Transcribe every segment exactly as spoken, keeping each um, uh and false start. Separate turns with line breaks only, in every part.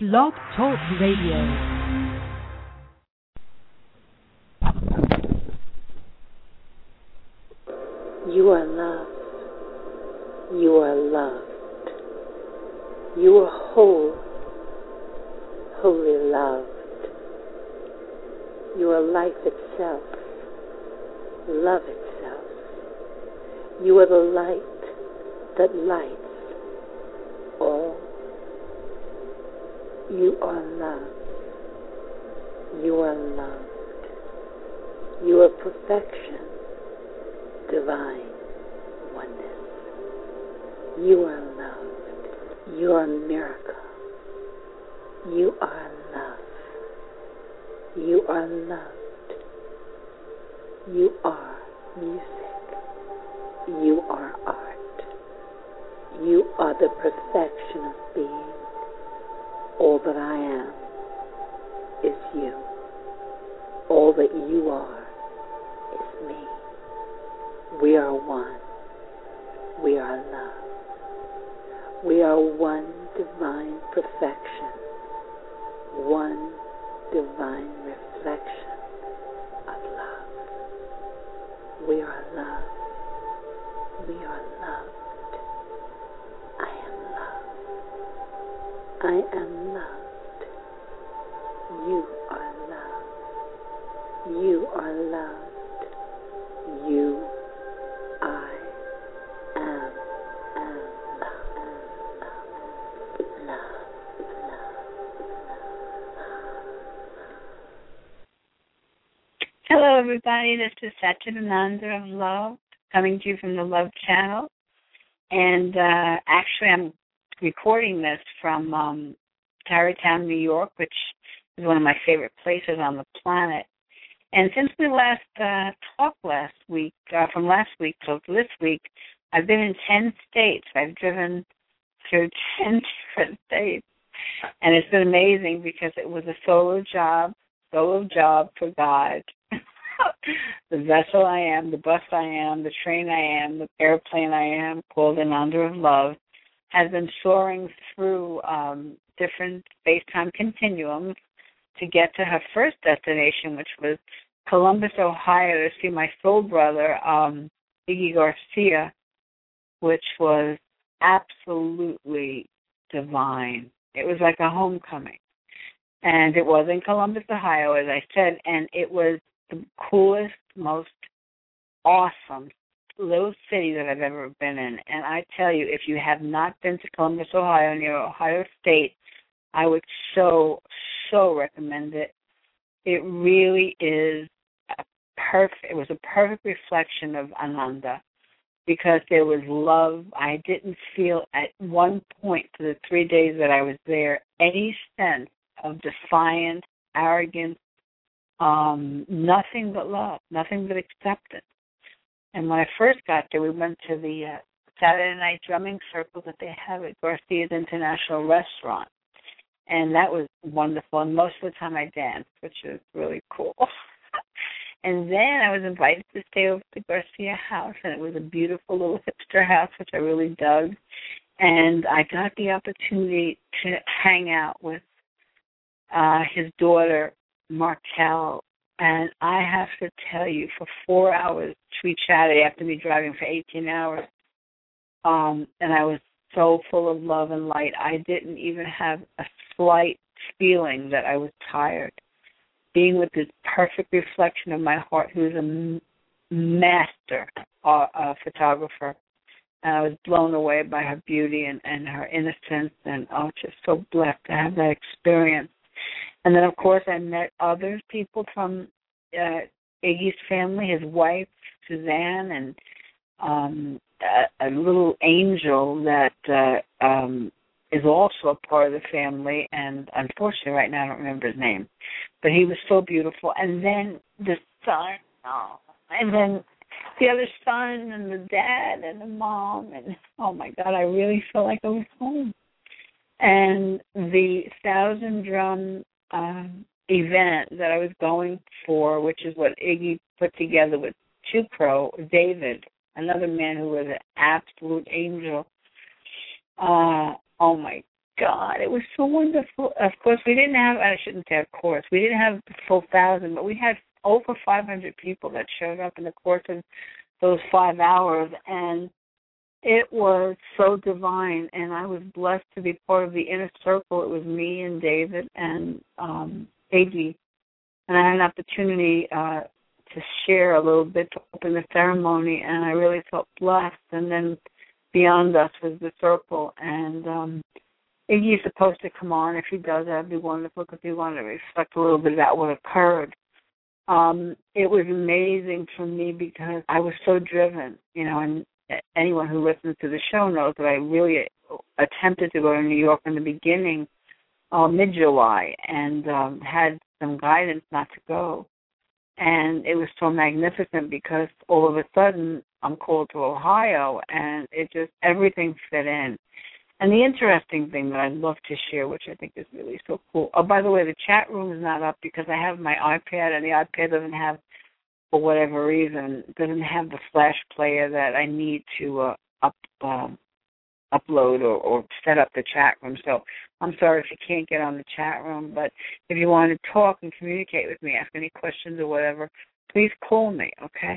Blog Talk Radio.
You are loved. You are loved. You are whole, wholly loved. You are life itself, love itself. You are the light that lights all. You are love. You are loved. You are perfection, divine oneness. You are loved. You are a miracle. You are love. You are loved. You are music. You are art. You are the perfection of being. All that I am is you. All that you are is me. We are one. We are love. We are one divine perfection. One divine reflection of love. We are love. We are loved. I am loved. I am loved. You are loved. You are loved. You, I am, am loved. Love, love, love.
Hello, everybody. This is Satchidananda of Love, coming to you from the Love Channel. And uh, actually, I'm recording this from um, Tarrytown, New York, which is one of my favorite places on the planet. And since we last uh, talked last week, uh, from last week till this week, I've been in ten states. I've driven through ten different states. And it's been amazing because it was a solo job, solo job for God. The vessel I am, the bus I am, the train I am, the airplane I am, called Ananda of Love, has been soaring through um, different space-time continuums to get to her first destination, which was Columbus, Ohio, to see my soul brother, um, Iggy Garcia, which was absolutely divine. It was like a homecoming. And it was in Columbus, Ohio, as I said, and it was the coolest, most awesome little city that I've ever been in. And I tell you, if you have not been to Columbus, Ohio, near Ohio State, I would so, so recommend it. It really is a perfect, it was a perfect reflection of Ananda because there was love. I didn't feel at one point for the three days that I was there any sense of defiance, arrogance, um, nothing but love, nothing but acceptance. And when I first got there, we went to the uh, Saturday night drumming circle that they have at Garcia's International Restaurant. And that was wonderful. And most of the time I danced, which was really cool. And then I was invited to stay over at the Garcia house, and it was a beautiful little hipster house, which I really dug. And I got the opportunity to hang out with uh, his daughter, Martell. And I have to tell you, for four hours, we chatted after me driving for eighteen hours. Um, and I was so full of love and light. I didn't even have a slight feeling that I was tired. Being with this perfect reflection of my heart, who's a m- master uh, uh, photographer. And I was blown away by her beauty and, and her innocence, and I was just so blessed to have that experience. And then, of course, I met other people from uh, Iggy's family, his wife, Suzanne, and um, a, a little angel that uh, um, is also a part of the family. And unfortunately, right now, I don't remember his name. But he was so beautiful. And then the son, oh, and then the other son and the dad and the mom. And, oh, my God, I really felt like I was home. And the Thousand Drum um, event that I was going for, which is what Iggy put together with Chupro, David, another man who was an absolute angel. Uh, oh, my God, it was so wonderful. Of course, we didn't have, I shouldn't say of course, we didn't have the full thousand, but we had over five hundred people that showed up in the course of those five hours, and it was so divine, and I was blessed to be part of the inner circle. It was me and David and um, A G, and I had an opportunity uh, to share a little bit to open the ceremony, and I really felt blessed. And then beyond us was the circle, and um, Iggy's supposed to come on. If he does, that would be wonderful, because we want to reflect a little bit about what occurred. Um, it was amazing for me because I was so driven, you know, and anyone who listens to the show knows that I really attempted to go to New York in the beginning, uh, mid-July, and um, had some guidance not to go. And it was so magnificent because all of a sudden I'm called to Ohio, and it just, everything fit in. And the interesting thing that I'd love to share, which I think is really so cool. Oh, by the way, the chat room is not up because I have my iPad, and the iPad doesn't have, for whatever reason, doesn't have the flash player that I need to uh, up um, upload or, or set up the chat room. So I'm sorry if you can't get on the chat room, but if you want to talk and communicate with me, ask any questions or whatever, please call me, okay?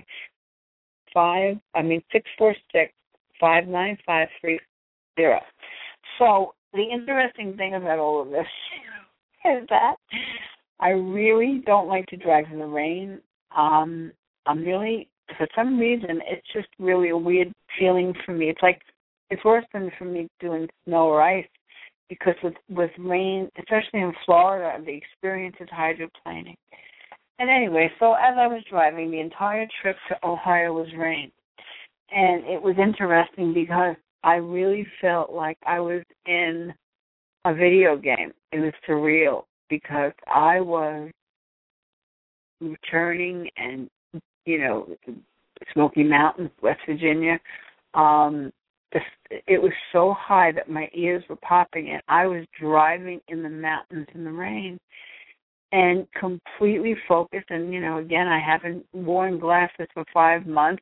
Five, I mean six four six five nine five three zero. So the interesting thing about all of this is that I really don't like to drive in the rain. Um, I'm really, for some reason, it's just really a weird feeling for me. It's like, it's worse than for me doing snow or ice, because with, with rain, especially in Florida, the experience is hydroplaning. And anyway, so as I was driving, the entire trip to Ohio was rain. And it was interesting because I really felt like I was in a video game. It was surreal because I was returning and, you know, Smoky Mountains, West Virginia. Um, it was so high that my ears were popping, and I was driving in the mountains in the rain and completely focused. And, you know, again, I haven't worn glasses for five months.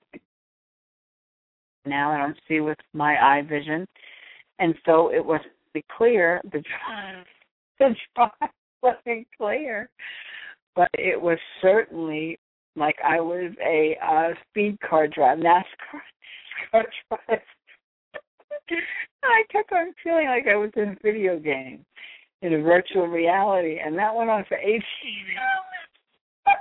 Now I don't see with my eye vision. And so it wasn't clear. The drive, the drive wasn't clear. But it was certainly like I was a uh, speed car drive, NASCAR car drive. I kept on feeling like I was in a video game, in a virtual reality, and that went on for eighteen hours.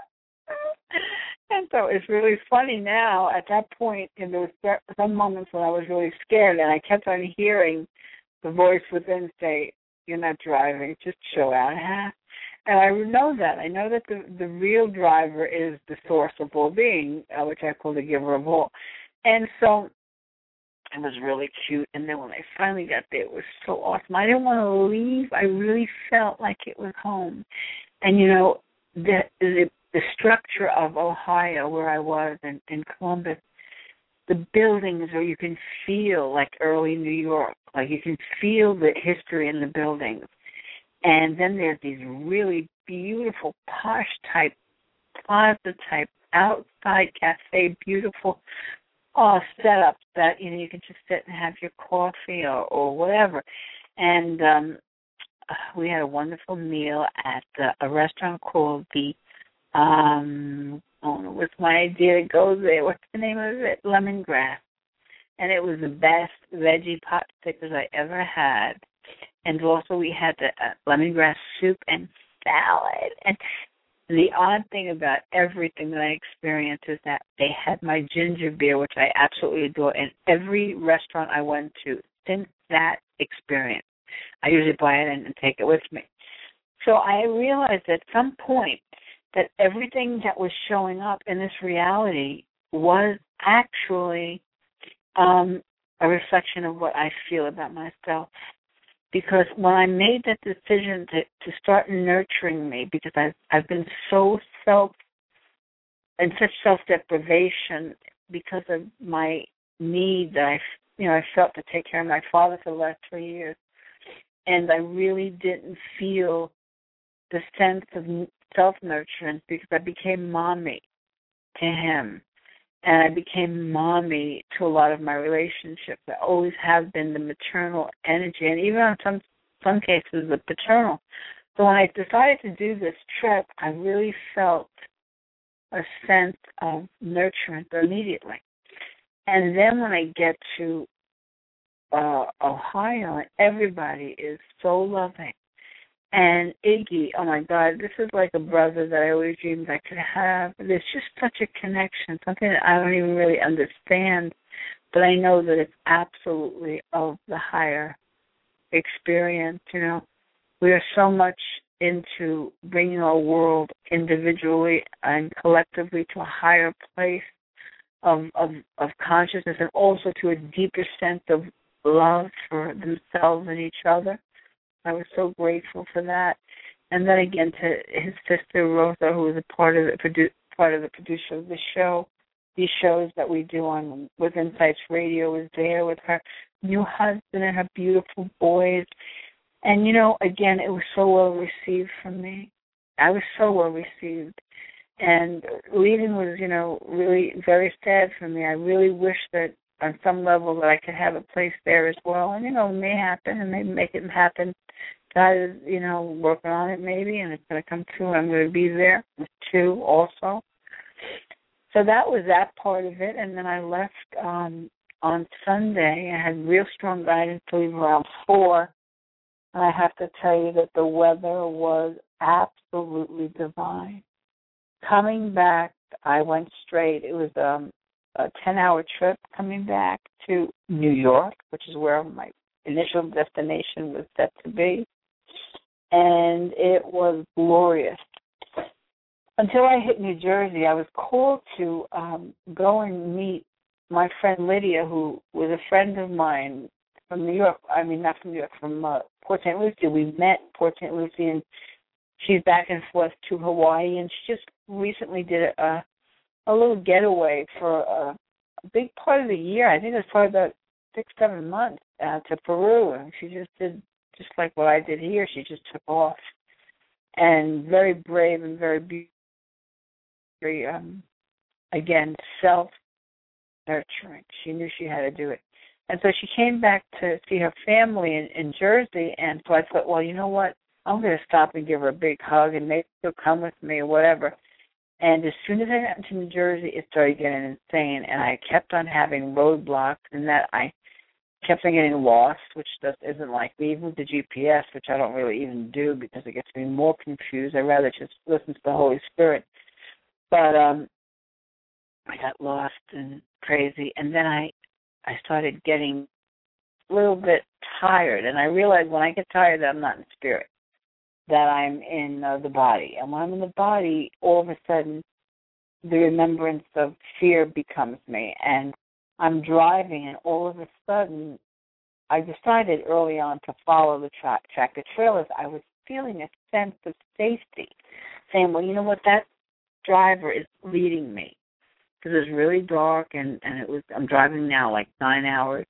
And so it's really funny now. At that point, and there was some moments when I was really scared, and I kept on hearing the voice within say, "You're not driving, just chill out." Huh? And I know that. I know that the, the real driver is the source of all being, uh, which I call the giver of all. And so it was really cute. And then when I finally got there, it was so awesome. I didn't want to leave. I really felt like it was home. And, you know, the the, the structure of Ohio, where I was in, in Columbus, the buildings where you can feel like early New York, like you can feel the history in the buildings. And then there's these really beautiful posh type, plaza type, outside cafe, beautiful uh, setups that, you know, you can just sit and have your coffee or, or whatever. And um, we had a wonderful meal at uh, a restaurant called the, um, oh, what's my idea to go there? What's the name of it? Lemongrass. And it was the best veggie pot stickers I ever had. And also we had the uh, lemongrass soup and salad. And the odd thing about everything that I experienced is that they had my ginger beer, which I absolutely adore, in every restaurant I went to since that experience. I usually buy it and, and take it with me. So I realized at some point that everything that was showing up in this reality was actually um, a reflection of what I feel about myself. Because when I made that decision to, to start nurturing me, because I've, I've been so self, and such self-deprivation because of my need that I, you know, I felt to take care of my father for the last three years. And I really didn't feel the sense of self-nurturance because I became mommy to him. And I became mommy to a lot of my relationships. I always have been the maternal energy. And even on some some cases the paternal. So when I decided to do this trip, I really felt a sense of nurturance immediately. And then when I get to uh, Ohio, everybody is so loving. And Iggy, oh my God, this is like a brother that I always dreamed I could have. There's just such a connection, something that I don't even really understand, but I know that it's absolutely of the higher experience, you know. We are so much into bringing our world individually and collectively to a higher place of, of, of consciousness, and also to a deeper sense of love for themselves and each other. I was so grateful for that. And then again to his sister Rosa, who was a part of the produ- part of the producer of the show. These shows that we do on with Insights Radio was there with her new husband and her beautiful boys. And, you know, again, it was so well received from me. I was so well received. And leaving was, you know, really very sad for me. I really wish that on some level that I could have a place there as well. And, you know, it may happen and maybe make it happen. God is, you know, working on it maybe, and it's going to come true. I'm going to be there too also. So that was that part of it. And then I left um, on Sunday. I had real strong guidance to leave around four. And I have to tell you that the weather was absolutely divine. Coming back, I went straight. It was um, a ten-hour trip coming back to New York, which is where my initial destination was set to be. And it was glorious. Until I hit New Jersey, I was called to um, go and meet my friend Lydia, who was a friend of mine from New York. I mean, not from New York, from uh, Port Saint Lucie. We met Port Saint Lucie, and she's back and forth to Hawaii. And she just recently did a, a little getaway for a, a big part of the year. I think it was probably about six, seven months uh, to Peru. And she just did just like what I did here. She just took off. And very brave and very beautiful. Very, um, again, self-nurturing. She knew she had to do it. And so she came back to see her family in, in Jersey, and so I thought, well, you know what? I'm going to stop and give her a big hug, and maybe she'll come with me or whatever. And as soon as I got into New Jersey, it started getting insane, and I kept on having roadblocks, and that I kept on getting lost, which just isn't like me, even with the G P S, which I don't really even do because it gets me more confused. I'd rather just listen to the Holy Spirit. But um, I got lost and crazy, and then I, I started getting a little bit tired, and I realized when I get tired that I'm not in spirit, that I'm in uh, the body. And when I'm in the body, all of a sudden, the remembrance of fear becomes me, and I'm driving, and all of a sudden, I decided early on to follow the tra- tractor trailers. I was feeling a sense of safety, saying, well, you know what, that driver is leading me, because it was really dark, and, and it was, I'm driving now like nine hours,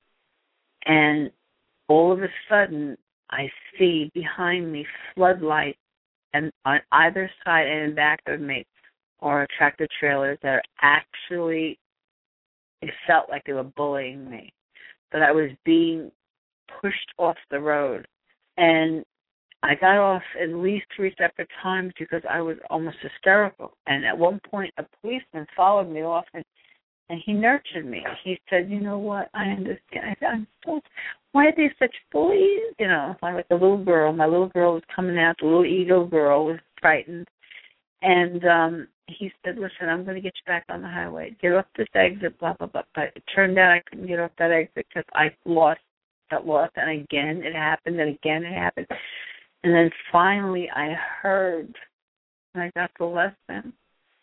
and all of a sudden I see behind me floodlights, and on either side and in back of me are tractor trailers that are actually, it felt like they were bullying me, that I was being pushed off the road. And I got off at least three separate times because I was almost hysterical. And at one point, a policeman followed me off, and, and he nurtured me. He said, you know what, I understand. I said, I'm so, why are they such bullies? You know, I'm like a little girl. My little girl was coming out. The little ego girl was frightened. And um, he said, listen, I'm going to get you back on the highway. Get off this exit, blah, blah, blah. But it turned out I couldn't get off that exit because I lost, got lost. And again, it happened, and again, it happened. And then finally I heard, and I got the lesson,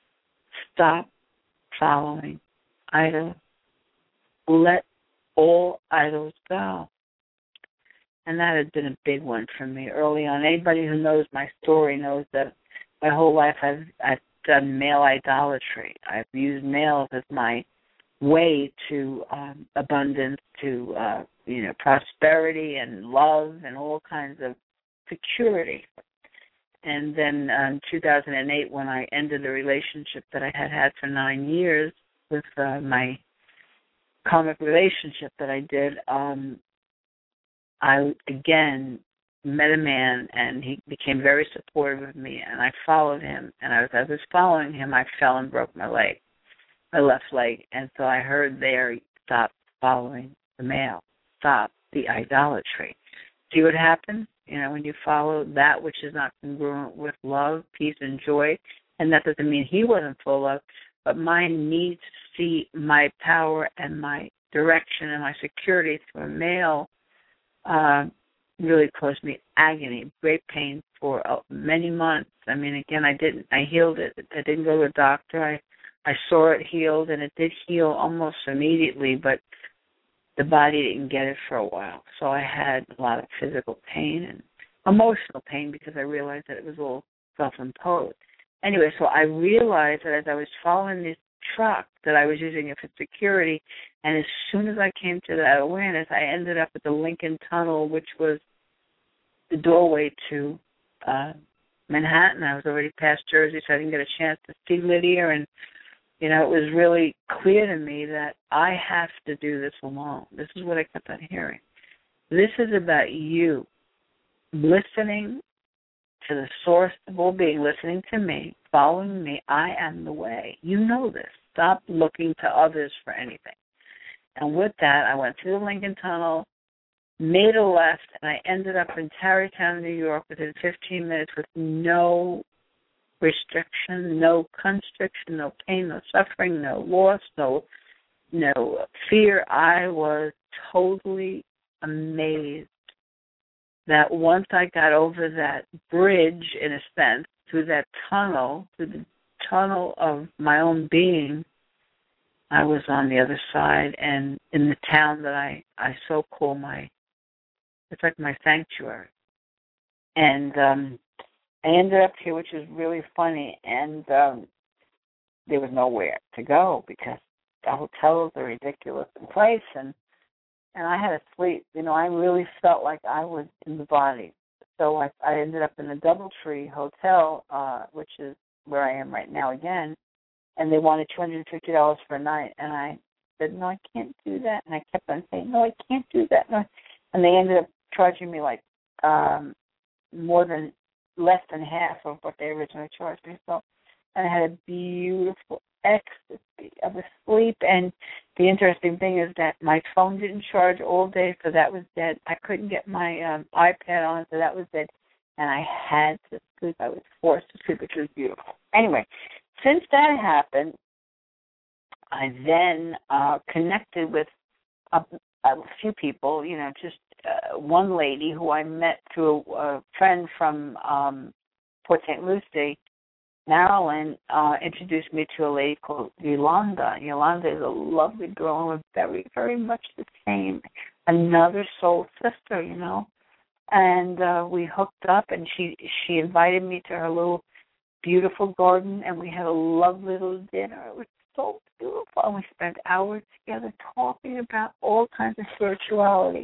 stop following idols. Let all idols go. And that has been a big one for me early on. Anybody who knows my story knows that my whole life I've, I've done male idolatry. I've used males as my way to um, abundance, to, uh, you know, prosperity and love and all kinds of security. And then in um, two thousand eight, when I ended the relationship that I had had for nine years with uh, my karmic relationship that I did, um, I again met a man, and he became very supportive of me, and I followed him. And as I was following him, I fell and broke my leg, my left leg. And so I heard there, stop following the male, stop the idolatry. See what happens? You know, when you follow that which is not congruent with love, peace, and joy, and that doesn't mean he wasn't full of, but my need to see my power and my direction and my security through a male uh, really caused me agony, great pain for uh, many months. I mean, again, I didn't, I healed it. I didn't go to a doctor. I, I saw it healed, and it did heal almost immediately, but the body didn't get it for a while. So I had a lot of physical pain and emotional pain because I realized that it was all self-imposed. Anyway, so I realized that as I was following this truck that I was using it for security, and as soon as I came to that awareness, I ended up at the Lincoln Tunnel, which was the doorway to uh, Manhattan. I was already past Jersey, so I didn't get a chance to see Lydia, and you know, it was really clear to me that I have to do this alone. This is what I kept on hearing. This is about you listening to the source of all being, listening to me, following me. I am the way. You know this. Stop looking to others for anything. And with that, I went through the Lincoln Tunnel, made a left, and I ended up in Tarrytown, New York within fifteen minutes with no restriction, no constriction, no pain, no suffering, no loss, no no fear. I was totally amazed that once I got over that bridge, in a sense, through that tunnel, through the tunnel of my own being, I was on the other side, and in the town that I, I so call my, it's like my sanctuary. And um I ended up here, which is really funny, and um, there was nowhere to go because the hotels are ridiculous in price, and and I had to sleep. You know, I really felt like I was in the body. So I, I ended up in the Doubletree Hotel, uh, which is where I am right now again, and they wanted two hundred fifty dollars for a night, and I said, no, I can't do that, and I kept on saying, no, I can't do that, no. And they ended up charging me like um, more than less than half of what they originally charged me. So, and I had a beautiful ecstasy of a sleep. And the interesting thing is that my phone didn't charge all day, so that was dead. I couldn't get my um, iPad on, so that was dead. And I had to sleep. I was forced to sleep, which was beautiful. Anyway, since that happened, I then uh, connected with a, a few people, you know, just Uh, one lady who I met through a, a friend from um, Port Saint Lucie, Maryland, uh, introduced me to a lady called Yolanda. Yolanda is a lovely girl, and we're very, very much the same. Another soul sister, you know. And uh, we hooked up, and she she invited me to her little beautiful garden, and we had a lovely little dinner. It was so beautiful, and we spent hours together talking about all kinds of spirituality.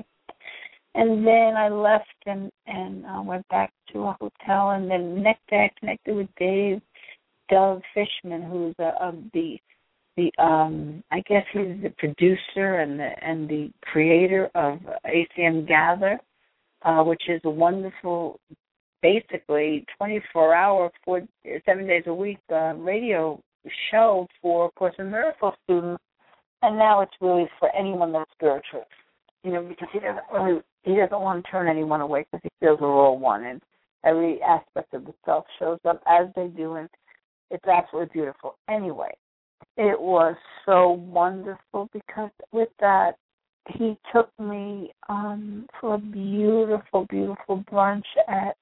And then I left and, and uh, went back to a hotel. And then the next day I connected with Dave Dove Fishman, who's a, a, the, the um, I guess he's the producer and the, and the creator of A C M Gather, uh, which is a wonderful, basically twenty-four hour, four, seven days a week uh, radio show for Course in Miracles students. And now it's really for anyone that's spiritual. You know, because he doesn't really, he doesn't want to turn anyone away because he feels we're all one, and every aspect of the self shows up as they do, and it's absolutely beautiful. Anyway, it was so wonderful because with that, he took me um, for a beautiful, beautiful brunch at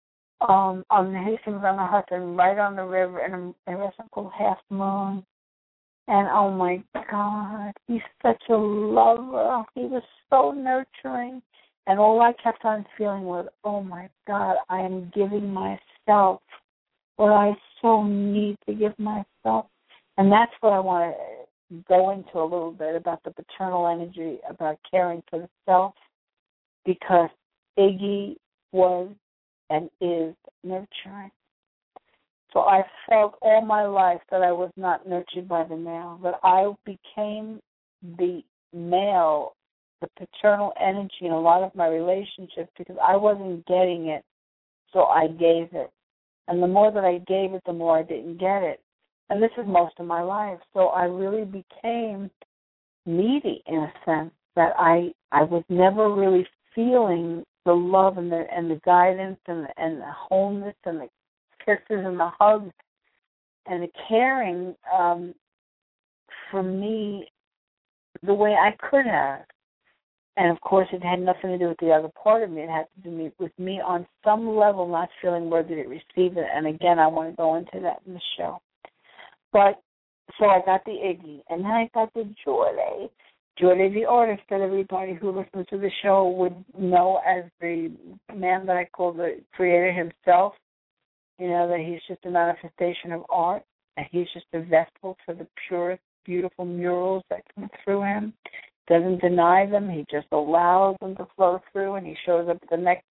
um, on the Hastings on the Hudson, right on the river, in a, a restaurant called Half Moon. And, oh, my God, he's such a lover. He was so nurturing. And all I kept on feeling was, oh, my God, I am giving myself what I so need to give myself. And that's what I want to go into a little bit about the paternal energy, about caring for the self, because Iggy was and is nurturing. So I felt all my life that I was not nurtured by the male, that I became the male the paternal energy in a lot of my relationships because I wasn't getting it, so I gave it. And the more that I gave it, the more I didn't get it. And this is most of my life. So I really became needy in a sense that I I was never really feeling the love and the and the guidance and the, and the wholeness and the kisses and the hugs and the caring um, from me the way I could have. And, of course, it had nothing to do with the other part of me. It had to do with me on some level not feeling worthy to receive it. And, again, I want to go into that in the show. But, so I got the Iggy. And then I got the Jordy. Jordy, the artist that everybody who listens to the show would know as the man that I call the creator himself. You know, that he's just a manifestation of art. And he's just a vessel for the purest, beautiful murals that come through him. Doesn't deny them. He just allows them to flow through, and he shows up at the next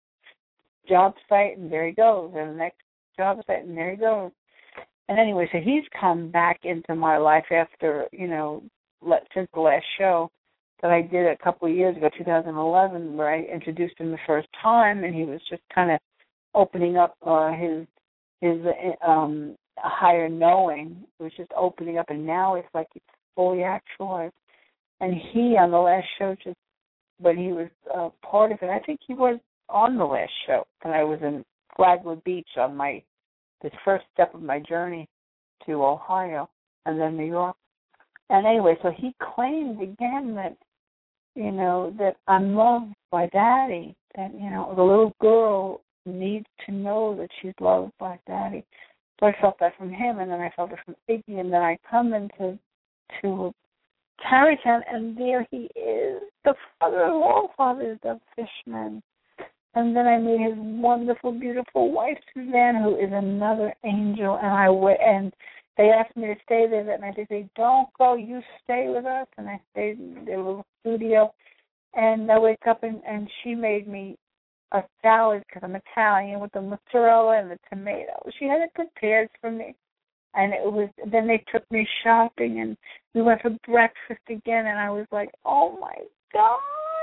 job site, and there he goes, and the next job site, and there he goes. And anyway, so he's come back into my life after, you know, let, since the last show that I did a couple of years ago, two thousand eleven, where I introduced him the first time, and he was just kind of opening up uh, his his um, higher knowing. It was just opening up, and now it's like it's fully actualized. And he, on the last show, just when he was uh, part of it, I think he was on the last show, and I was in Flagler Beach on my the first step of my journey to Ohio and then New York. And anyway, so he claimed again that, you know, that I'm loved by Daddy, that, you know, the little girl needs to know that she's loved by Daddy. So I felt that from him, and then I felt it from Iggy, and then I come into to Tarrytown, and there he is, the father-in-law, Father Doug Fishman. And then I meet his wonderful, beautiful wife, Suzanne, who is another angel. And I w- and they asked me to stay there that night. They said, "Don't go, you stay with us." And I stayed in their little studio. And I wake up, and, and she made me a salad, because I'm Italian, with the mozzarella and the tomato. She had it prepared for me. And it was. Then they took me shopping, and we went for breakfast again. And I was like, "Oh my God,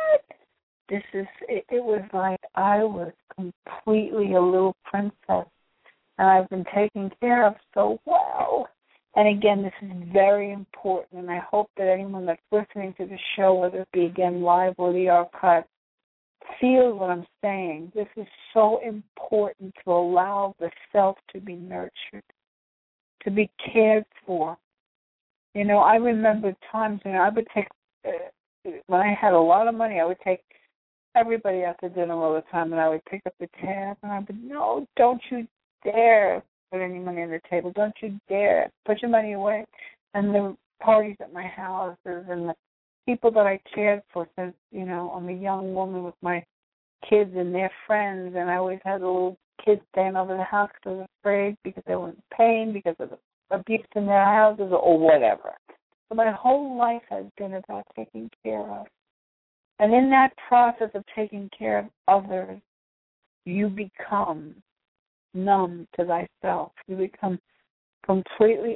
this is." It, it was like I was completely a little princess, and I've been taken care of so well. And again, this is very important, and I hope that anyone that's listening to the show, whether it be again live or the archive, feels what I'm saying. This is so important to allow the self to be nurtured, to be cared for. You know, I remember times when I would take, uh, when I had a lot of money, I would take everybody out to dinner all the time, and I would pick up the tab, and I would, no, don't you dare put any money on the table. Don't you dare. Put your money away. And the parties at my houses and the people that I cared for, since, you know, I'm a young woman with my kids and their friends, and I always had a little kids staying over the house because I was afraid, because they weren't paying, because of the abuse in their houses, or whatever. So my whole life has been about taking care of. And in that process of taking care of others, you become numb to thyself. You become completely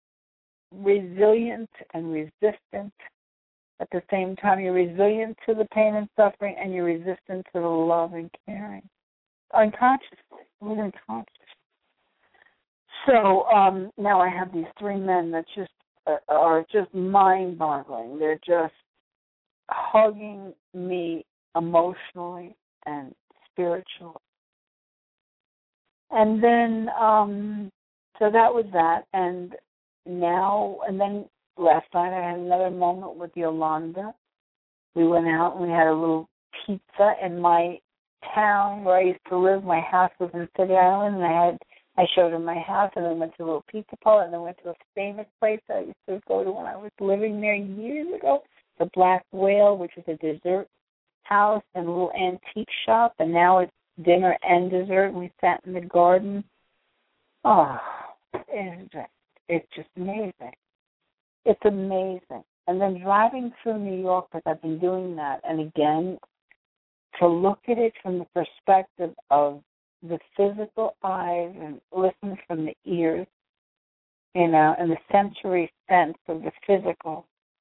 resilient and resistant. At the same time, you're resilient to the pain and suffering, and you're resistant to the love and caring. Unconsciously, within consciousness. So um, now I have these three men that just uh, are just mind-boggling. They're just hugging me emotionally and spiritually. And then, um, so that was that. And now, and then last night I had another moment with Yolanda. We went out and we had a little pizza in my town where I used to live. My house was in City Island, and I had I showed her my house, and then went to a little pizza parlor, and then went to a famous place that I used to go to when I was living there years ago, the Black Whale, which is a dessert house and a little antique shop, and now it's dinner and dessert, and we sat in the garden. Oh, it's just, it's just amazing. It's amazing. And then driving through New York, because I've been doing that, and again, to look at it from the perspective of the physical eyes and listen from the ears, you know, and the sensory sense of the physical,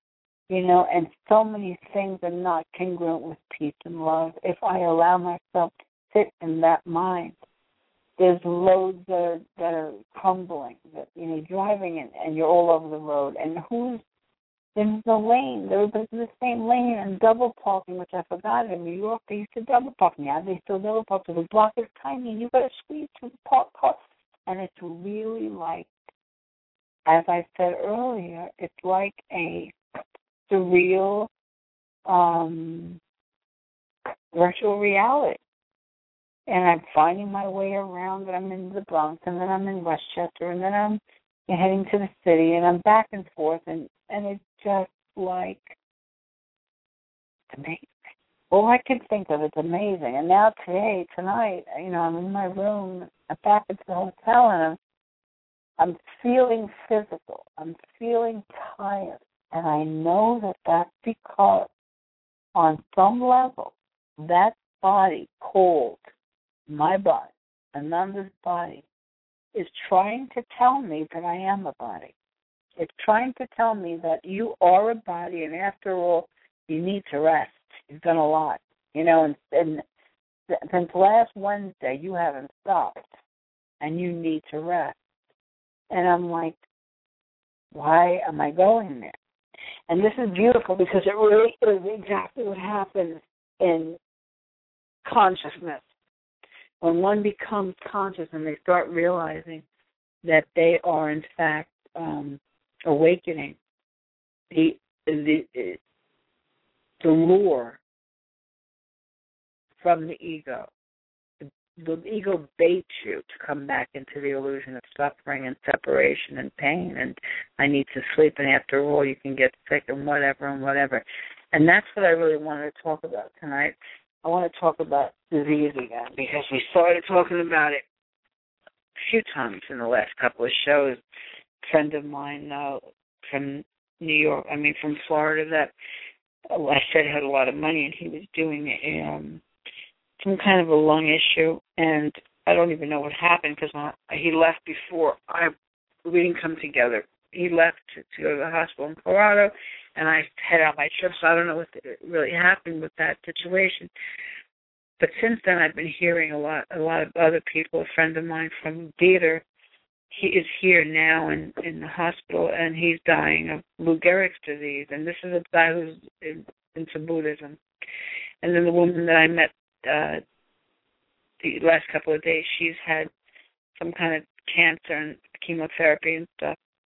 you know, and so many things are not congruent with peace and love. If I allow myself to sit in that mind, there's loads that are, that are crumbling, that, you know, driving and, and you're all over the road. And who's in the lane? Everybody's in the same lane and double parking, which I forgot. In New York, they used to double park. Now they still double park. So the block is tiny, and you've got to squeeze through the park car. And it's really like, as I said earlier, it's like a surreal um, virtual reality. And I'm finding my way around, and I'm in the Bronx, and then I'm in Westchester, and then I'm heading to the city, and I'm back and forth, and, and it's just like, it's amazing. All I can think of is amazing. And now today, tonight, you know, I'm in my room, I'm back at the hotel, and I'm, I'm feeling physical. I'm feeling tired. And I know that that's because on some level, that body called my body, Ananda's body, is trying to tell me that I am a body. It's trying to tell me that you are a body, and after all, you need to rest. You've done a lot. You know, and, and since last Wednesday, you haven't stopped, and you need to rest. And I'm like, why am I going there? And this is beautiful because it really is exactly what happens in consciousness. When one becomes conscious and they start realizing that they are, in fact, um, awakening, the, the, the lure from the ego. The ego baits you to come back into the illusion of suffering and separation and pain, and I need to sleep, and after all, you can get sick and whatever and whatever. And that's what I really wanted to talk about tonight. I want to talk about disease again because we started talking about it a few times in the last couple of shows. A friend of mine uh, from New York, I mean from Florida, that uh, I said had a lot of money, and he was doing a um, some kind of a lung issue, and I don't even know what happened because he left before I we didn't come together. He left to, to go to the hospital in Colorado, and I head out my trip, so I don't know what really happened with that situation. But since then, I've been hearing a lot, a lot of other people. A friend of mine from theater, he is here now in, in the hospital, and he's dying of Lou Gehrig's disease, and this is a guy who's in, into Buddhism. And then the woman that I met Uh, the last couple of days, she's had some kind of cancer and chemotherapy and stuff.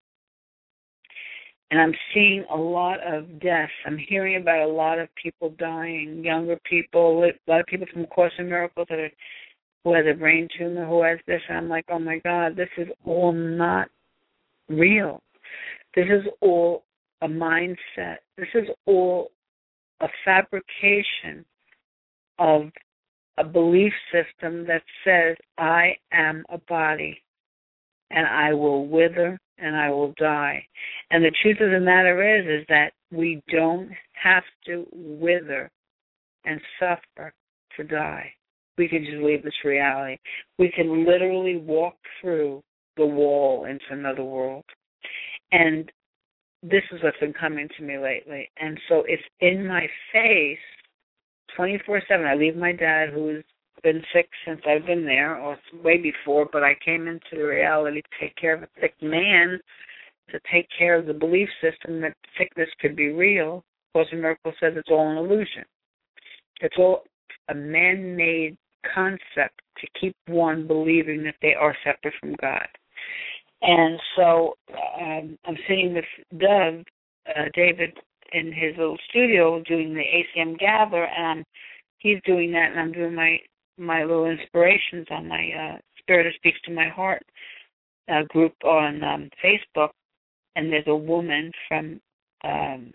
And I'm seeing a lot of deaths. I'm hearing about a lot of people dying, younger people, a lot of people from Course in Miracles that are, who has a brain tumor, who has this. And I'm like, oh, my God, this is all not real. This is all a mindset. This is all a fabrication of a belief system that says I am a body and I will wither and I will die. And the truth of the matter is, is that we don't have to wither and suffer to die. We can just leave this reality. We can literally walk through the wall into another world. And this is what's been coming to me lately. And so it's in my face twenty-four seven. I leave my dad, who's been sick since I've been there, or way before, but I came into the reality to take care of a sick man, to take care of the belief system that sickness could be real. Course in Miracles says it's all an illusion. It's all a man-made concept to keep one believing that they are separate from God. And so um, I'm sitting with Doug, uh, David, in his little studio doing the A C M Gather, and I'm, he's doing that, and I'm doing my, my little inspirations on my uh, Spirit that Speaks to My Heart uh, group on um, Facebook, and there's a woman from um,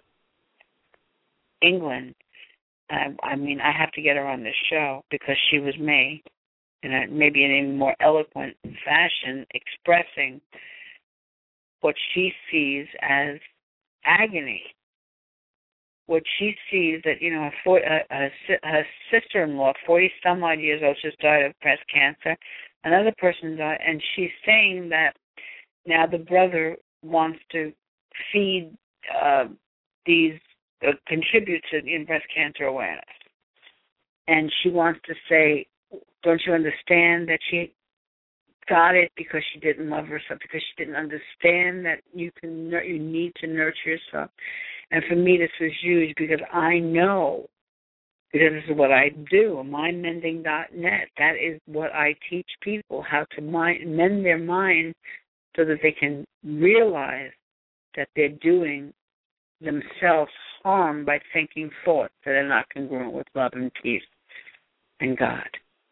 England. Uh, I mean, I have to get her on this show because she was me, in a, maybe in an even more eloquent fashion, expressing what she sees as agony. What she sees that, you know, her, her, her sister-in-law, forty-some-odd years old, just died of breast cancer. Another person died, and she's saying that now the brother wants to feed uh, these uh, contribute to in breast cancer awareness. And she wants to say, don't you understand that she got it because she didn't love herself, because she didn't understand that you can you need to nurture yourself. And for me, this was huge because I know, because this is what I do, mind mending dot net. That is what I teach people, how to mind, mend their mind so that they can realize that they're doing themselves harm by thinking thoughts that are not congruent with love and peace and God.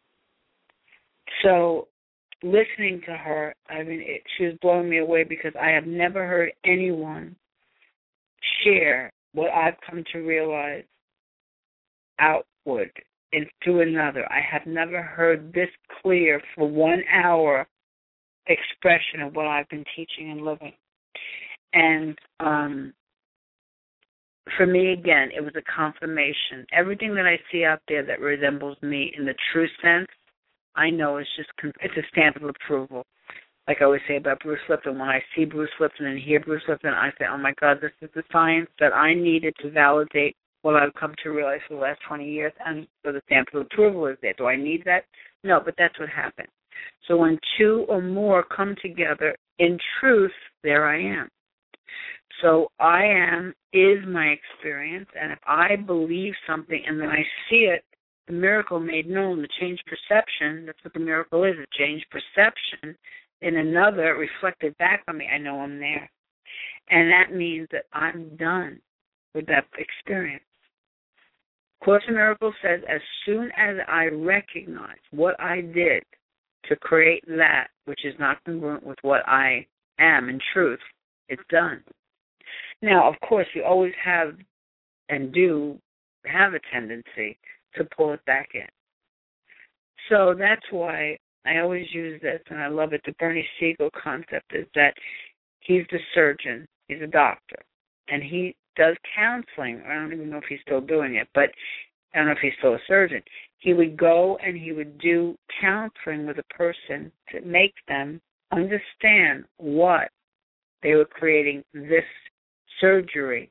So listening to her, I mean, it, she was blowing me away because I have never heard anyone share what I've come to realize outward and to another. I have never heard this clear for one hour expression of what I've been teaching and living. And um, for me, again, it was a confirmation. Everything that I see out there that resembles me in the true sense, I know it's just, it's a stamp of approval. Like I always say about Bruce Lipton, when I see Bruce Lipton and hear Bruce Lipton, I say, oh my God, this is the science that I needed to validate what I've come to realize for the last twenty years, and so the stamp of approval is there. Do I need that? No, but that's what happened. So when two or more come together in truth, there I am. So I am is my experience, and if I believe something and then I see it, the miracle made known, the change perception, that's what the miracle is, a change perception in another reflected back on me, I know I'm there. And that means that I'm done with that experience. Course in Miracles says, as soon as I recognize what I did to create that which is not congruent with what I am in truth, it's done. Now, of course, you always have and do have a tendency to pull it back in. So that's why I always use this, and I love it. The Bernie Siegel concept is that he's the surgeon, he's a doctor, and he does counseling. I don't even know if he's still doing it, but I don't know if he's still a surgeon. He would go and he would do counseling with a person to make them understand what they were creating this surgery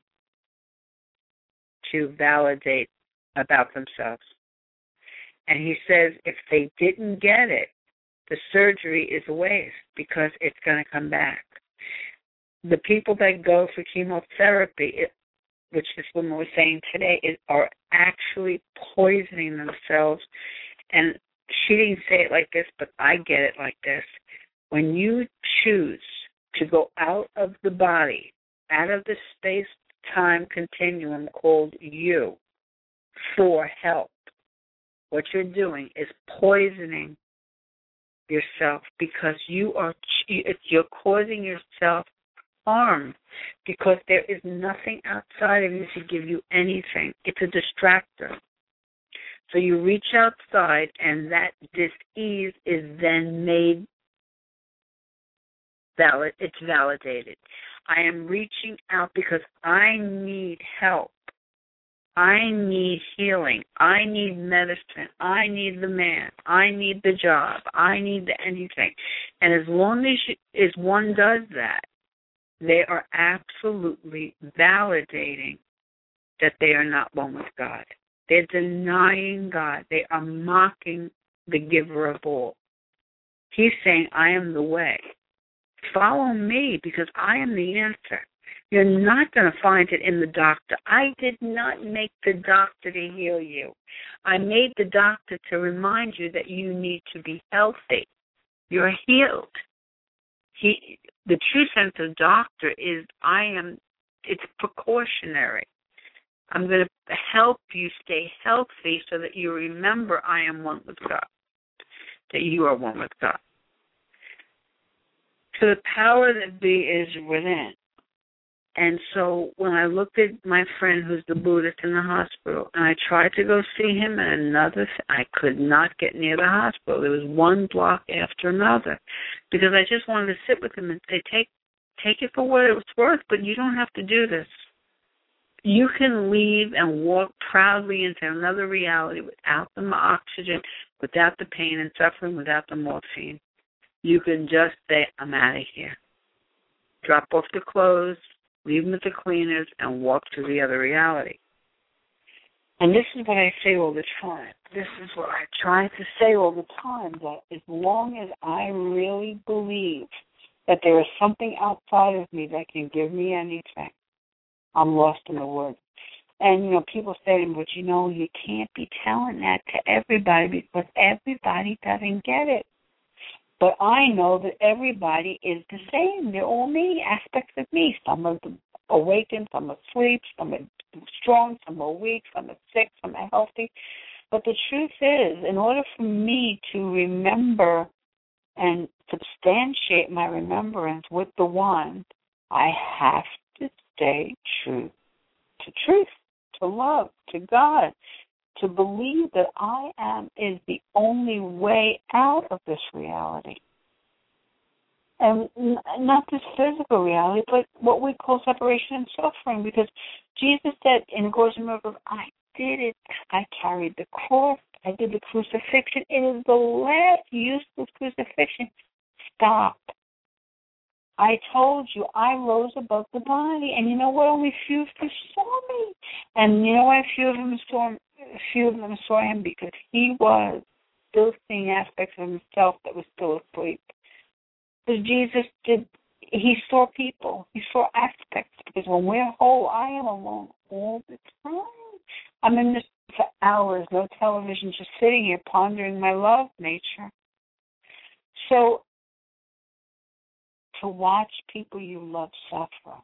to validate about themselves. And he says if they didn't get it, the surgery is a waste because it's going to come back. The people that go for chemotherapy, it, which this woman was saying today, is, are actually poisoning themselves. And she didn't say it like this, but I get it like this. When you choose to go out of the body, out of the space-time continuum called you, for help, what you're doing is poisoning yourself because you are you're causing yourself harm because there is nothing outside of you to give you anything. It's a distractor. So you reach outside, and that dis-ease is then made valid. It's validated. I am reaching out because I need help. I need healing. I need medicine. I need the man. I need the job. I need the anything. And as long as, you, as one does that, they are absolutely validating that they are not one with God. They're denying God. They are mocking the giver of all. He's saying, I am the way. Follow me because I am the answer. You're not going to find it in the doctor. I did not make the doctor to heal you. I made the doctor to remind you that you need to be healthy. You're healed. He, the true sense of doctor is I am, it's precautionary. I'm going to help you stay healthy so that you remember I am one with God, that you are one with God. So the power that be is within. And so when I looked at my friend who's the Buddhist in the hospital, and I tried to go see him and another, I could not get near the hospital. There was one block after another because I just wanted to sit with him and say, take take it for what it was worth, but you don't have to do this. You can leave and walk proudly into another reality without the oxygen, without the pain and suffering, without the morphine. You can just say, I'm out of here. Drop off the clothes, leave them at the cleaners, and walk to the other reality. And this is what I say all the time. This is what I try to say all the time, that as long as I really believe that there is something outside of me that can give me anything, I'm lost in the woods. And, you know, people say to me, but, you know, you can't be telling that to everybody because everybody doesn't get it. But I know that everybody is the same. They're all me, aspects of me. Some are awakened, some are asleep, some are strong, some are weak, some are sick, some are healthy. But the truth is, in order for me to remember and substantiate my remembrance with the one, I have to stay true to truth, to love, to God, to believe that I am is the only way out of this reality. And n- not this physical reality, but what we call separation and suffering. Because Jesus said in Course in Miracles, I did it. I carried the cross. I did the crucifixion. It is the last useless crucifixion. Stop. I told you I rose above the body. And you know what? Only few of you saw me. And you know why few of them saw him? Few of them saw him because he was still seeing aspects of himself that was still asleep. Because Jesus did, he saw people, he saw aspects. Because when we're whole, I am alone all the time. I'm in this for hours, no television, just sitting here pondering my love nature. So to watch people you love suffer,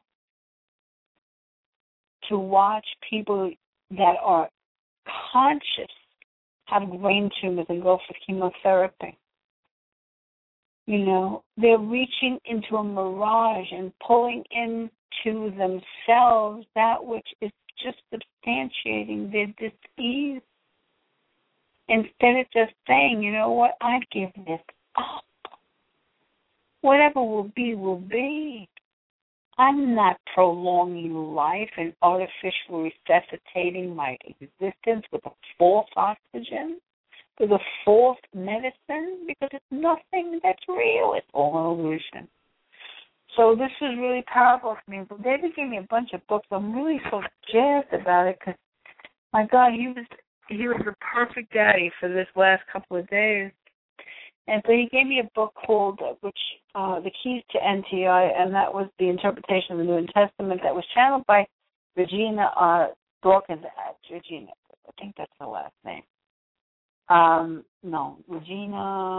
to watch people that are conscious have brain tumors and go for chemotherapy. You know, they're reaching into a mirage and pulling into themselves that which is just substantiating their dis-ease. Instead of just saying, you know what, I give this up. Whatever will be, will be. I'm not prolonging life and artificially resuscitating my existence with a false oxygen, with a false medicine, because it's nothing that's real. It's all an illusion. So this is really powerful for me. But David gave me a bunch of books. I'm really so jazzed about it because, my God, he was he was the perfect daddy for this last couple of days. And so he gave me a book called, uh, which uh, The Keys to N T I, and that was the interpretation of the New Testament that was channeled by Regina uh, Dawkins. Uh, Regina, I think that's her last name. Um, no, Regina,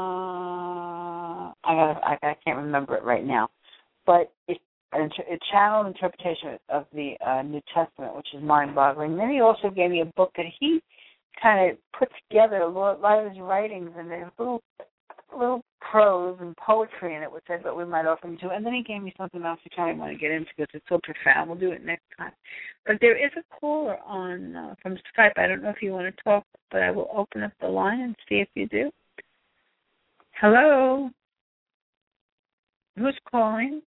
I, gotta, I I can't remember it right now. But it's a, a channeled interpretation of the uh, New Testament, which is mind-boggling. Then he also gave me a book that he kind of put together a lot of his writings, and there's little little prose and poetry in it, which I thought we might open to. And then he gave me something else which I don't want to get into because it's so profound. We'll do it next time. But there is a caller on uh, from Skype. I don't know if you want to talk, but I will open up the line and see if you do. Hello? Who's calling?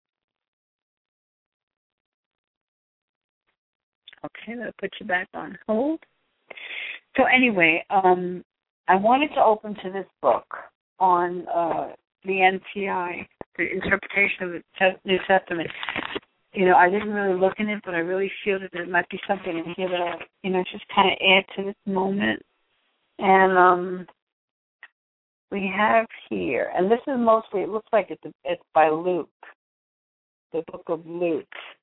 Okay, I'll put you back on hold. So anyway, um, I wanted to open to this book on uh, the N T I, the interpretation of the New Testament. You know, I didn't really look in it, but I really feel that there might be something in here that I, you know, just kind of add to this moment. And um, we have here, and this is mostly, it looks like it's, it's by Luke, the book of Luke.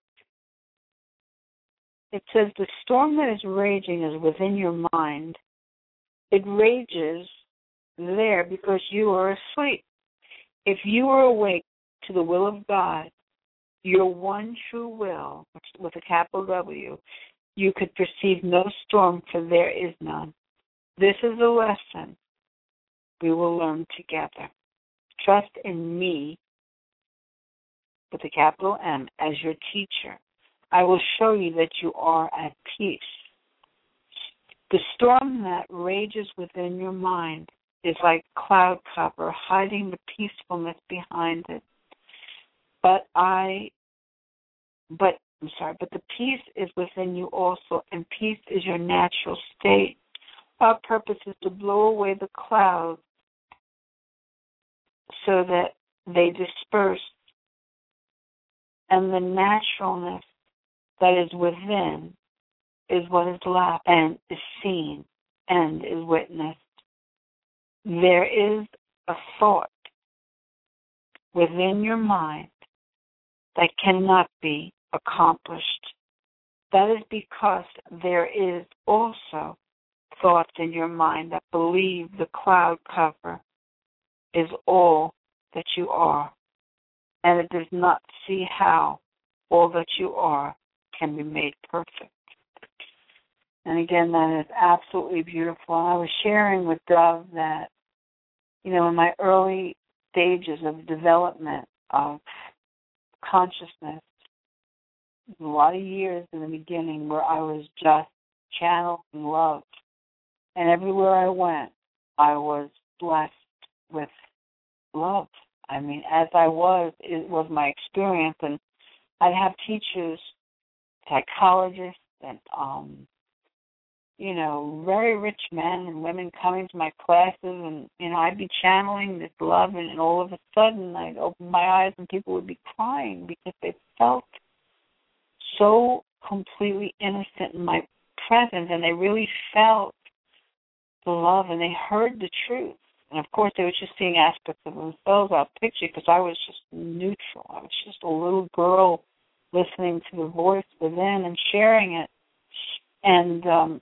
It says, the storm that is raging is within your mind. It rages there because you are asleep. If you are awake to the will of God, your one true will, with a capital W, you could perceive no storm, for there is none. This is a lesson we will learn together. Trust in me, with a capital M, as your teacher. I will show you that you are at peace. The storm that rages within your mind is like cloud cover, hiding the peacefulness behind it. But I, but, I'm sorry, but the peace is within you also, and peace is your natural state. Our purpose is to blow away the clouds so that they disperse And the naturalness that is within is what is left and is seen and is witnessed. There is a thought within your mind that cannot be accomplished. That is because there is also thoughts in your mind that believe the cloud cover is all that you are, and it does not see how all that you are can be made perfect. And again, that is absolutely beautiful. I was sharing with Dove that, you know, in my early stages of development of consciousness, a lot of years in the beginning where I was just channeled and loved. And everywhere I went, I was blessed with love. I mean, as I was, it was my experience. And I'd have teachers, psychologists, and, um, you know, very rich men and women coming to my classes. And, you know, I'd be channeling this love, and, and all of a sudden I'd open my eyes and people would be crying because they felt so completely innocent in my presence, and they really felt the love, and they heard the truth. And of course, they were just seeing aspects of themselves out of picture because I was just neutral. I was just a little girl listening to the voice within and sharing it. And um,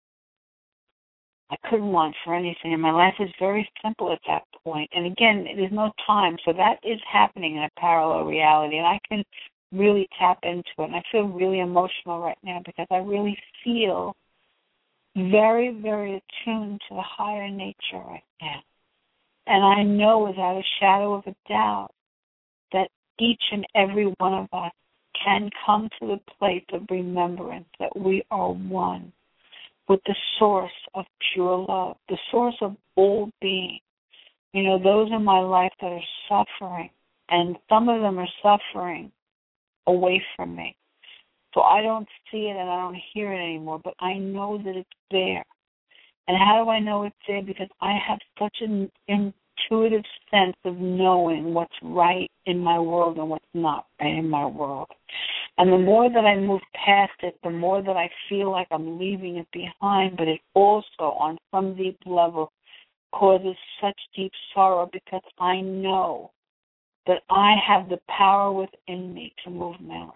I couldn't want for anything. And my life was very simple at that point. And again, there's no time. So that is happening in a parallel reality. And I can really tap into it. And I feel really emotional right now because I really feel very, very attuned to the higher nature right now. And I know without a shadow of a doubt that each and every one of us can come to the place of remembrance that we are one with the source of pure love, the source of all being. You know, those in my life that are suffering, and some of them are suffering away from me. So I don't see it and I don't hear it anymore, but I know that it's there. And how do I know it's there? Because I have such an intuitive sense of knowing what's right in my world and what's not right in my world. And the more that I move past it, the more that I feel like I'm leaving it behind, but it also, on some deep level, causes such deep sorrow because I know that I have the power within me to move mountains.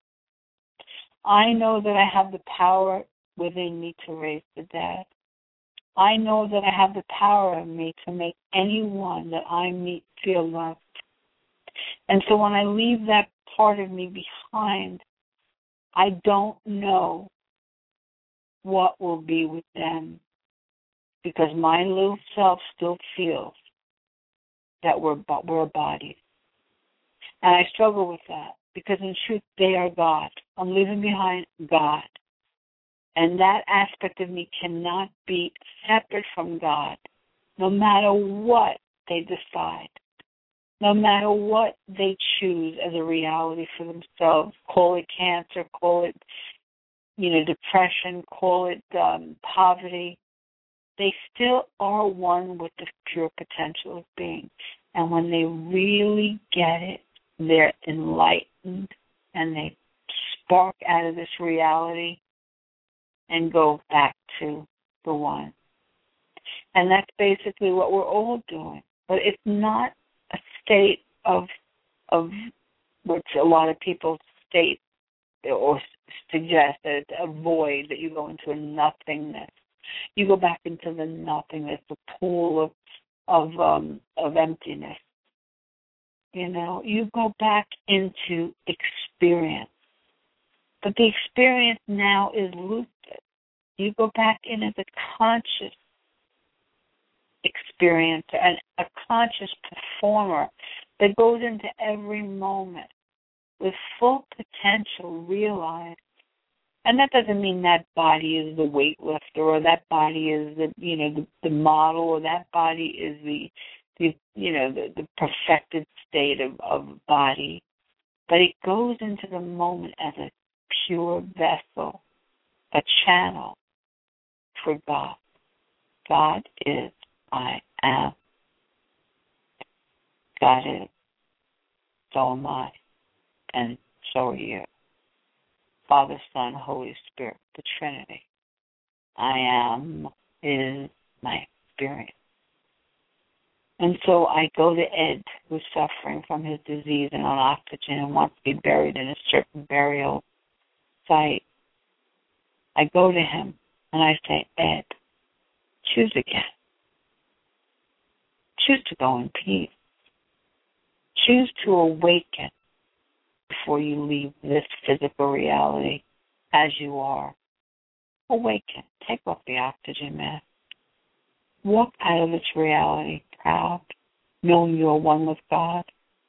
I know that I have the power within me to raise the dead. I know that I have the power in me to make anyone that I meet feel loved. And so when I leave that part of me behind, I don't know what will be with them because my little self still feels that we're, we're bodies. And I struggle with that because in truth they are God. I'm leaving behind God. And that aspect of me cannot be separate from God, no matter what they decide, no matter what they choose as a reality for themselves. Call it cancer, call it, you know, depression, call it um, poverty. They still are one with the pure potential of being. And when they really get it, they're enlightened and they spark out of this reality and go back to the one. And that's basically what we're all doing. But it's not a state of, of which a lot of people state or suggest that it's a void, that you go into a nothingness. You go back into the nothingness, the pool of of um, of emptiness. You know, you go back into experience. But the experience now is lucid. You go back in as a conscious experiencer and a conscious performer that goes into every moment with full potential realized. And that doesn't mean that body is the weightlifter, or that body is the, you know, the, the model, or that body is the, the you know, the, the perfected state of, of body. But it goes into the moment as a pure vessel, a channel for God. God is, I am. God is, so am I. And So are you. Father, Son, Holy Spirit, the Trinity. I am is my experience. And so I go to Ed, who's suffering from his disease and on oxygen and wants to be buried in a certain burial site. I go to him and I say, Ed, choose again. Choose to go in peace. Choose to awaken before you leave this physical reality as you are. Awaken. Take off the oxygen mask. Walk out of this reality proud, knowing you are one with God.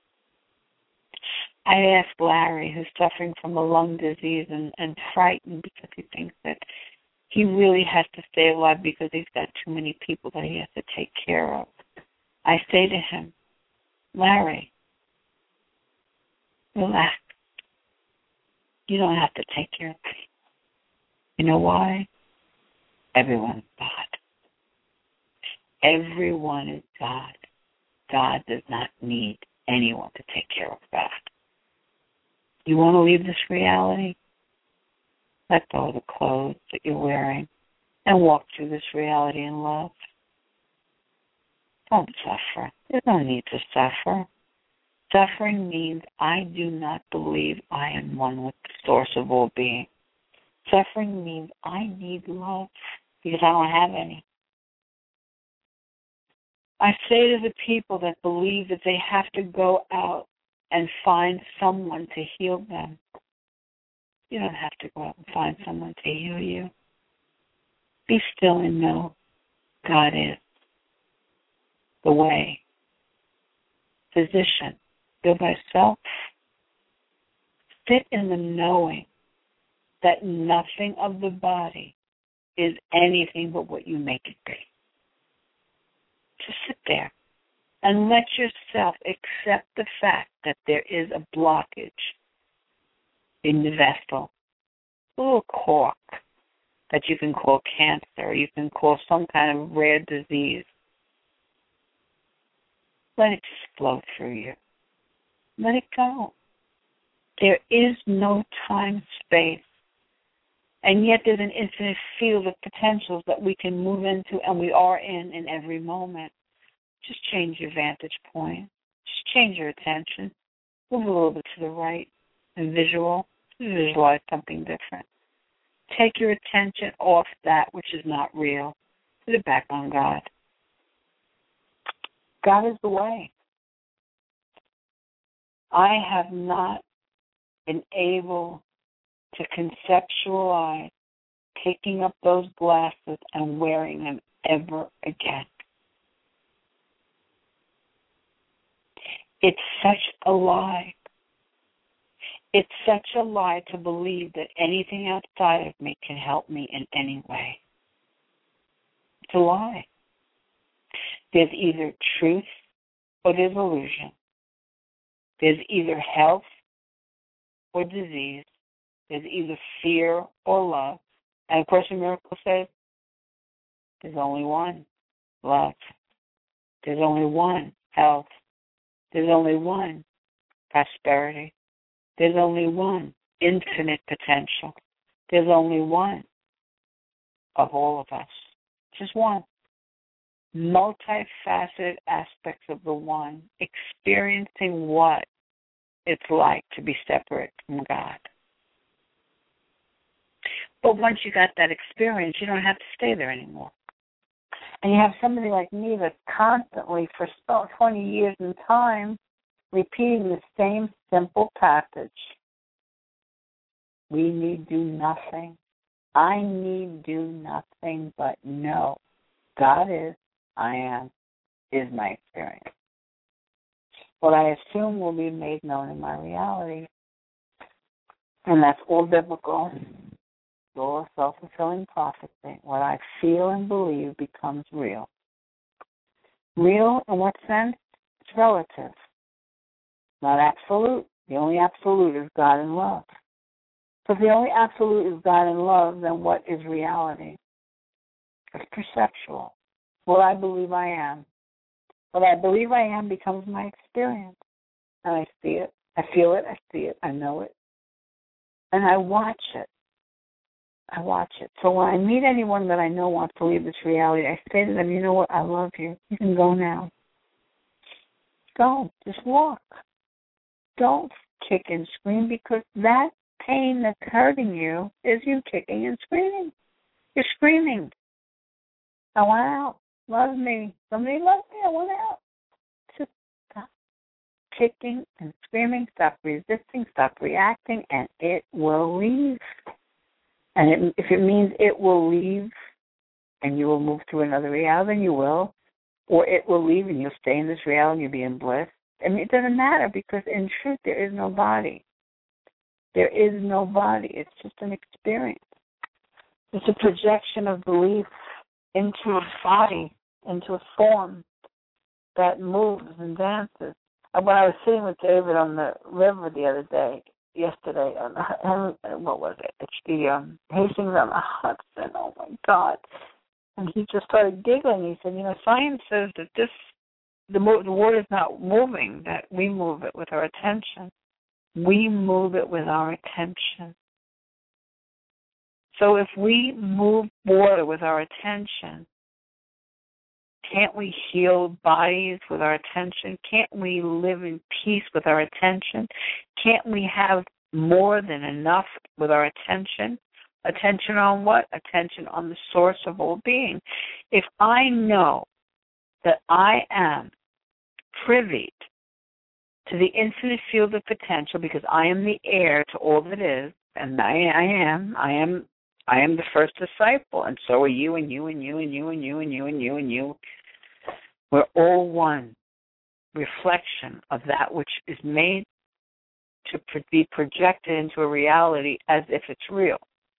I asked Larry, who's suffering from a lung disease and, and frightened because he thinks that he really has to stay alive because he's got too many people that he has to take care of. I say to him, Larry, relax. You don't have to take care of people. You know why? Everyone's God. Everyone is God. God does not need anyone to take care of God. You want to leave this reality? Let go of the clothes that you're wearing and walk through this reality in love. Don't suffer. There's no need to suffer. Suffering means I do not believe I am one with the source of all being. Suffering means I need love because I don't have any. I say to the people that believe that they have to go out and find someone to heal them. You don't have to go out and find someone to heal you. Be still and know God is the way. Physician, heal thyself. Sit in the knowing that nothing of the body is anything but what you make it be. Just sit there and let yourself accept the fact that there is a blockage in the vessel, a little cork that you can call cancer, or you can call some kind of rare disease. Let it just flow through you. Let it go. There is no time, space, and yet there's an infinite field of potentials that we can move into and we are in in every moment. Just change your vantage point. Just change your attention. Move a little bit to the right and visual. Visualize something different. Take your attention off that which is not real. Put it back on God. God is the way. I have not been able to conceptualize picking up those glasses and wearing them ever again. It's such a lie. It's such a lie to believe that anything outside of me can help me in any way. It's a lie. There's either truth or there's illusion. There's either health or disease. There's either fear or love. And of course, the miracle says there's only one, love. There's only one, health. There's only one, prosperity. There's only one, infinite potential. There's only one of all of us. Just one. Multifaceted aspects of the one, experiencing what it's like to be separate from God. But once you got that experience, you don't have to stay there anymore. And you have somebody like me that's constantly, for twenty years in time, repeating the same simple passage. We need do nothing. I need do nothing but know God is, I am, is my experience. What I assume will be made known in my reality. And that's all biblical. It's all self-fulfilling prophecy. What I feel and believe becomes real. Real in what sense? It's relative. Not absolute. The only absolute is God and love. So if the only absolute is God and love, then what is reality? It's perceptual. What I believe I am. What I believe I am becomes my experience. And I see it. I feel it. I see it. I know it. And I watch it. I watch it. So when I meet anyone that I know wants to leave this reality, I say to them, you know what, I love you. You can go now. Go. Just walk. Don't kick and scream, because that pain that's hurting you is you kicking and screaming. You're screaming. I want out. Love me. Somebody love me. I want out. Just stop kicking and screaming. Stop resisting. Stop reacting, and it will leave. And it, if it means it will leave and you will move to another reality, then you will. Or it will leave and you'll stay in this reality and you'll be in bliss. I mean, it doesn't matter, because in truth there is no body. There is no body. It's just an experience. It's a projection of belief into a body, into a form that moves and dances. And when I was sitting with David on the river the other day, yesterday, on what was it? It's the um, Hastings on the Hudson. Oh my God! And he just started giggling. He said, "You know, science says that this the mo- the world is not moving; that we move it with our attention. We move it with our attention. So if we move water with our attention, can't we heal bodies with our attention? Can't we live in peace with our attention? Can't we have more than enough with our attention? Attention on what? Attention on the source of all being. If I know that I am privy to the infinite field of potential, because I am the heir to all that is, and I, I am, I am, I am the first disciple, and so are you, and you, and you, and you, and you, and you, and you, and you. We're all one reflection of that which is made to be projected into a reality as if it's real.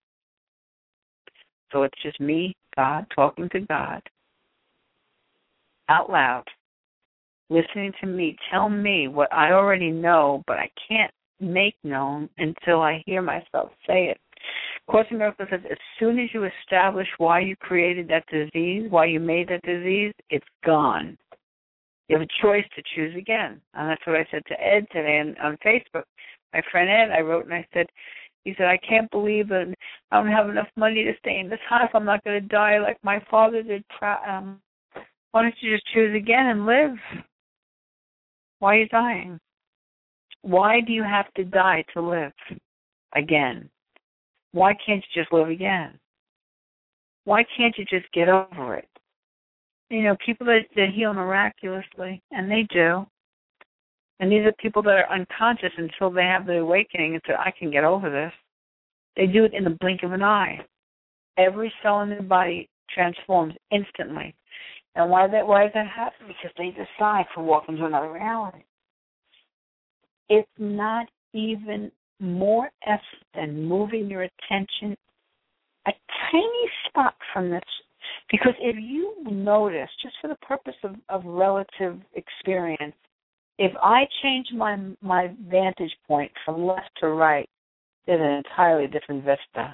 So it's just me, God, talking to God out loud, listening to me tell me what I already know, but I can't make known until I hear myself say it. Course in Miracles says, as soon as you establish why you created that disease, why you made that disease, it's gone. You have a choice to choose again. And that's what I said to Ed today on, on Facebook. My friend Ed, I wrote and I said, he said, I can't believe that I don't have enough money to stay in this house. I'm not going to die like my father did. Um, why don't you just choose again and live? Why are you dying? Why do you have to die to live again? Why can't you just live again? Why can't you just get over it? You know, people that, that heal miraculously, and they do. And these are people that are unconscious until they have the awakening and say, I can get over this. They do it in the blink of an eye. Every cell in their body transforms instantly. And why that why does that happen? Because they decide to walk into another reality. It's not even more effort than moving your attention a tiny spot from this. Because if you notice, just for the purpose of, of relative experience, if I change my my vantage point from left to right, there's an entirely different vista.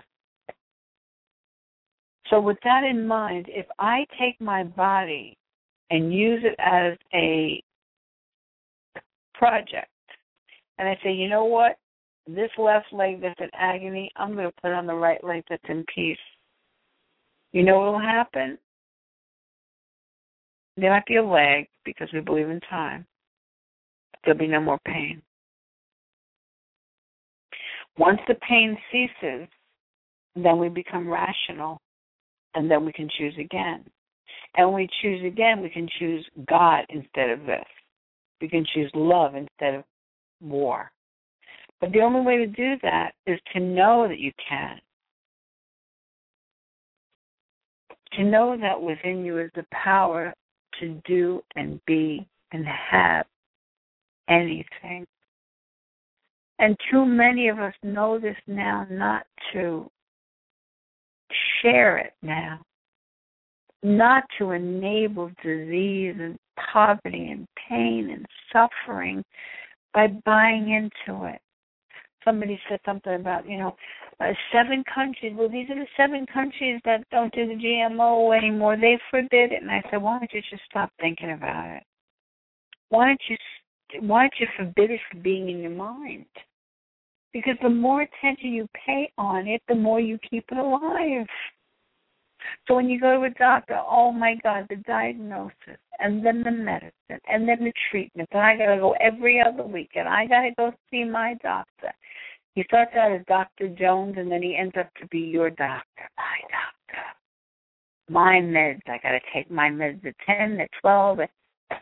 So with that in mind, if I take my body and use it as a project, and I say, you know what, this left leg that's in agony, I'm going to put on the right leg that's in peace. You know what will happen? There might be a lag because we believe in time. There'll be no more pain. Once the pain ceases, then we become rational, and then we can choose again. And when we choose again, we can choose God instead of this. We can choose love instead of war. But the only way to do that is to know that you can. To know that within you is the power to do and be and have anything. And too many of us know this now not to share it now, not to enable disease and poverty and pain and suffering by buying into it. Somebody said something about, you know, uh, seven countries. Well, these are the seven countries that don't do the G M O anymore. They forbid it. And I said, why don't you just stop thinking about it? Why don't you, why don't you forbid it from being in your mind? Because the more attention you pay on it, the more you keep it alive. So when you go to a doctor, oh my God, the diagnosis, and then the medicine, and then the treatment, and I got to go every other week, and I got to go see my doctor. He starts out as Doctor Jones, and then he ends up to be your doctor, my doctor. My meds, I got to take my meds at ten, at twelve. At...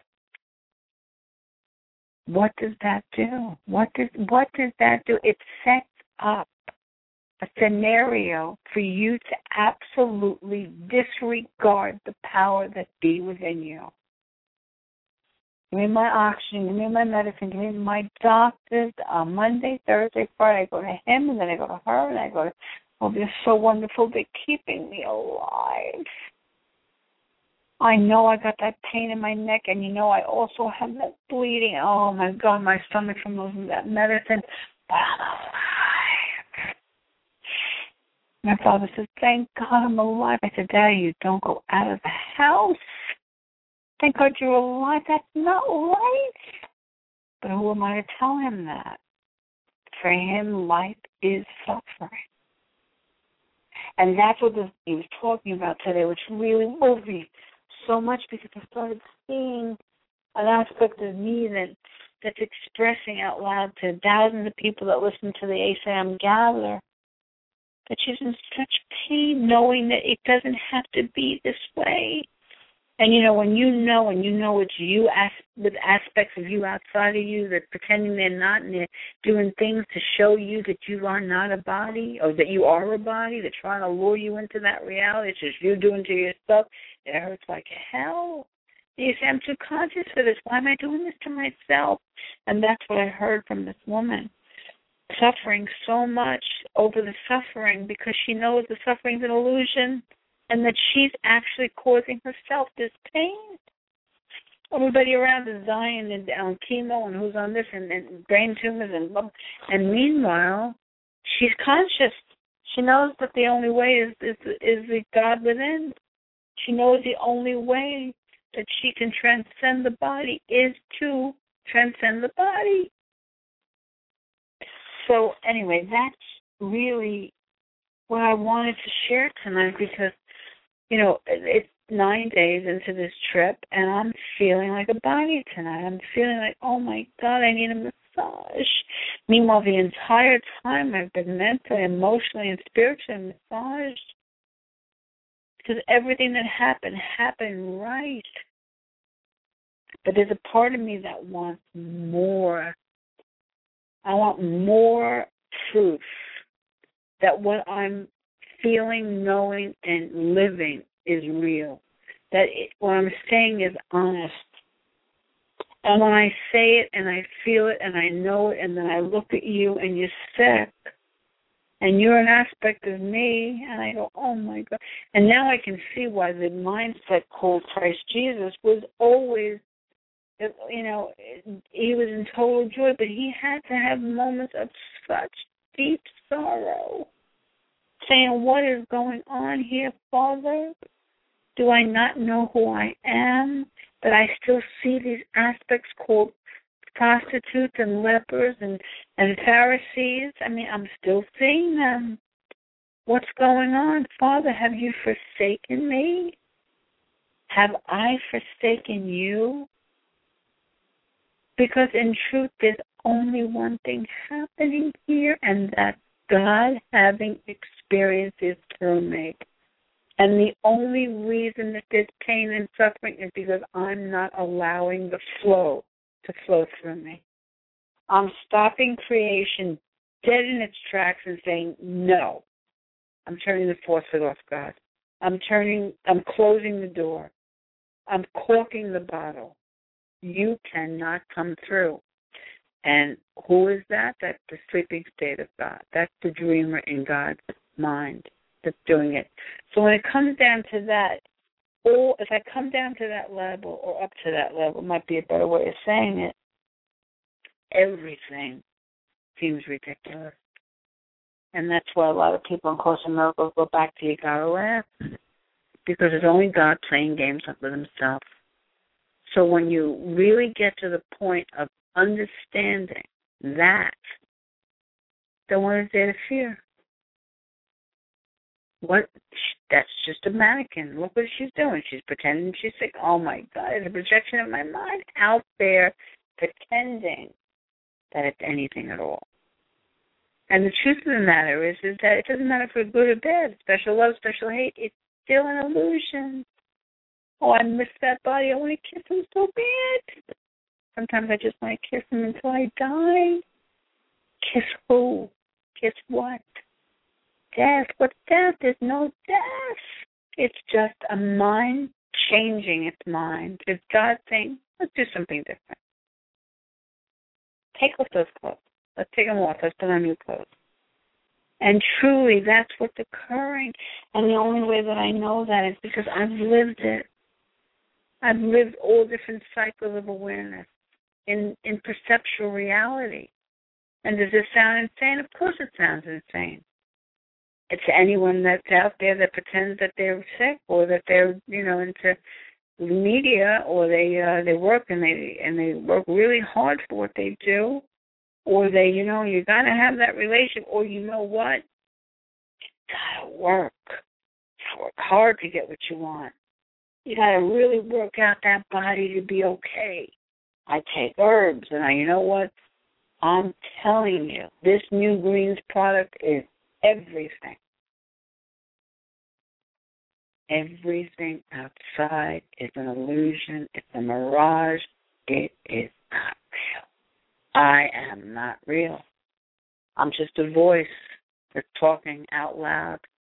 What does that do? What does what does that do? It sets up a scenario for you to absolutely disregard the power that be within you. Give me my oxygen, give me my medicine, give me my doctors on Monday, Thursday, Friday. I go to him, and then I go to her, and I go to, oh, they're so wonderful. They're keeping me alive. I know I got that pain in my neck, and you know I also have that bleeding. Oh, my God, my stomach from losing that medicine. But I'm alive. My father said, thank God I'm alive. I said, Daddy, you don't go out of the house. Thank God you're alive. That's not right. But who am I to tell him that? For him, life is suffering. And that's what this, he was talking about today, which really moved me so much, because I started seeing an aspect of me that that's expressing out loud to thousands of people that listen to the A C M gather, that she's in such pain knowing that it doesn't have to be this way. And, you know, when you know, and you know it's you as, with aspects of you outside of you that pretending they're not, and they're doing things to show you that you are not a body, or that you are a body, they're trying to lure you into that reality. It's just you doing to yourself. It hurts like hell. You say, I'm too conscious for this. Why am I doing this to myself? And that's what I heard from this woman. Suffering so much over the suffering because she knows the suffering's an illusion, and that she's actually causing herself this pain. Everybody around is dying and on chemo, and who's on this, and, and brain tumors, and and meanwhile, she's conscious. She knows that the only way is, is, is the God within. She knows the only way that she can transcend the body is to transcend the body. So anyway, that's really what I wanted to share tonight, because, you know, it's nine days into this trip, and I'm feeling like a body tonight. I'm feeling like, oh, my God, I need a massage. Meanwhile, the entire time I've been mentally, emotionally, and spiritually massaged, because everything that happened happened right. But there's a part of me that wants more. I want more proof that what I'm feeling, knowing, and living is real. That it, what I'm saying is honest. And when I say it and I feel it and I know it, and then I look at you and you're sick and you're an aspect of me, and I go, oh my God. And now I can see why the mindset called Christ Jesus was always, you know, he was in total joy, but he had to have moments of such deep sorrow, saying, what is going on here, Father? Do I not know who I am? But I still see these aspects called prostitutes and lepers and, and Pharisees. I mean, I'm still seeing them. What's going on? Father, have you forsaken me? Have I forsaken you? Because in truth, there's only one thing happening here, and that's God having experiences through me. And the only reason that there's pain and suffering is because I'm not allowing the flow to flow through me. I'm stopping creation dead in its tracks and saying, no, I'm turning the faucet off, God. I'm turning, I'm closing the door. I'm corking the bottle. You cannot come through. And who is that? That's the sleeping state of God. That's the dreamer in God's mind that's doing it. So when it comes down to that, or if I come down to that level or up to that level, might be a better way of saying it, everything seems ridiculous. And that's why a lot of people in Course in Miracles go back to you gotta laugh, because it's only God playing games with himself. So when you really get to the point of understanding that, then what is there to fear? What? That's just a mannequin. Look what she's doing. She's pretending she's sick. Oh, my God. It's a projection of my mind out there pretending that it's anything at all. And the truth of the matter is, is that it doesn't matter if we're good or bad, special love, special hate. It's still an illusion. Oh, I miss that body. I want to kiss him so bad. Sometimes I just want to kiss him until I die. Kiss who? Kiss what? Death. What's death? There's no death. It's just a mind changing its mind. It's God saying, let's do something different. Take off those clothes. Let's take them off. Let's put on new clothes. And truly, that's what's occurring. And the only way that I know that is because I've lived it. I've lived all different cycles of awareness in, in perceptual reality. And does this sound insane? Of course it sounds insane. It's anyone that's out there that pretends that they're sick or that they're, you know, into media, or they uh, they work and they and they work really hard for what they do, or they, you know, you gotta have that relationship, or you know what, you gotta work. You gotta work hard to get what you want. You gotta really work out that body to be okay. I take herbs, and I, you know what? I'm telling you, this New Greens product is everything. Everything outside is an illusion. It's a mirage. It is not real. I am not real. I'm just a voice that's talking out loud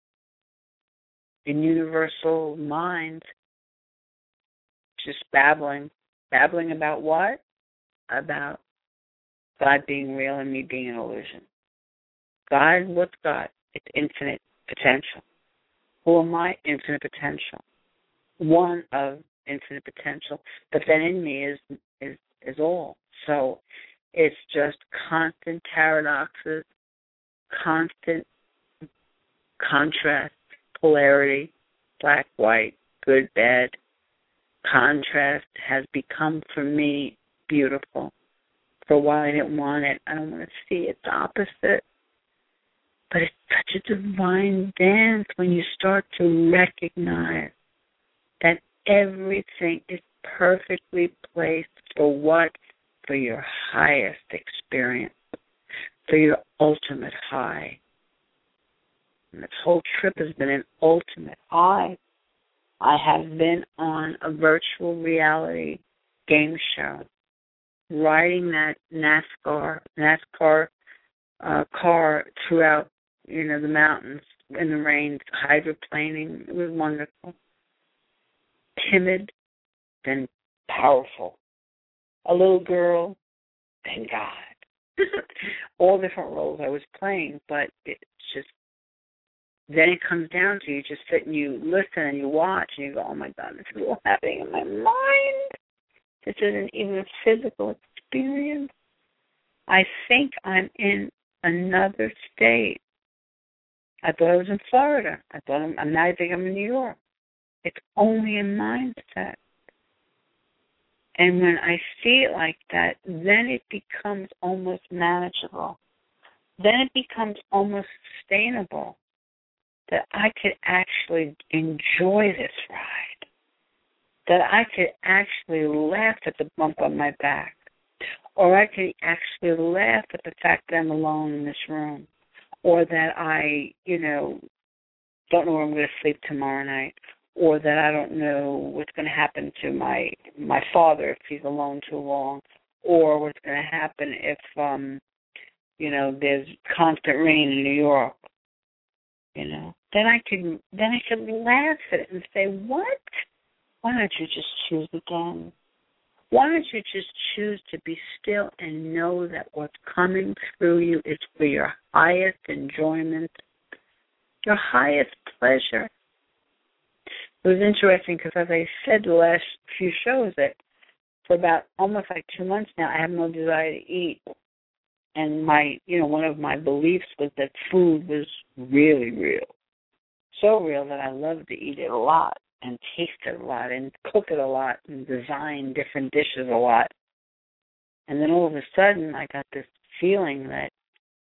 in universal mind, just babbling. Babbling about what? About God being real and me being an illusion. God, what's God? It's infinite potential. Who am I? Infinite potential. One of infinite potential. But then in me is is, is all. So it's just constant paradoxes, constant contrast, polarity, black, white, good, bad. Contrast has become for me beautiful. For a while I didn't want it. I don't want to see it. The opposite. But it's such a divine dance when you start to recognize that everything is perfectly placed for what? For your highest experience, for your ultimate high. And this whole trip has been an ultimate high. I have been on a virtual reality game show, riding that NASCAR, NASCAR uh, car throughout, you know, the mountains in the rain, hydroplaning. It was wonderful. Timid, then powerful. A little girl, then God. All different roles I was playing, but it's just, then it comes down to you just sit and you listen and you watch and you go, oh my God, this is all happening in my mind. This isn't even a physical experience. I think I'm in another state. I thought I was in Florida. I thought I'm, I'm now I think I'm in New York. It's only a mindset. And when I see it like that, then it becomes almost manageable. Then it becomes almost sustainable that I could actually enjoy this ride, that I could actually laugh at the bump on my back, or I could actually laugh at the fact that I'm alone in this room, or that I, you know, don't know where I'm going to sleep tomorrow night, or that I don't know what's going to happen to my my father if he's alone too long, or what's going to happen if, um, you know, there's constant rain in New York. You know, then I could then I could laugh at it and say, what? Why don't you just choose again? Why don't you just choose to be still and know that what's coming through you is for your highest enjoyment, your highest pleasure? It was interesting because, as I said the last few shows, that for about almost like two months now, I have no desire to eat. And my, you know, one of my beliefs was that food was really real. So real that I love to eat it a lot and taste it a lot and cook it a lot and design different dishes a lot. And then all of a sudden I got this feeling that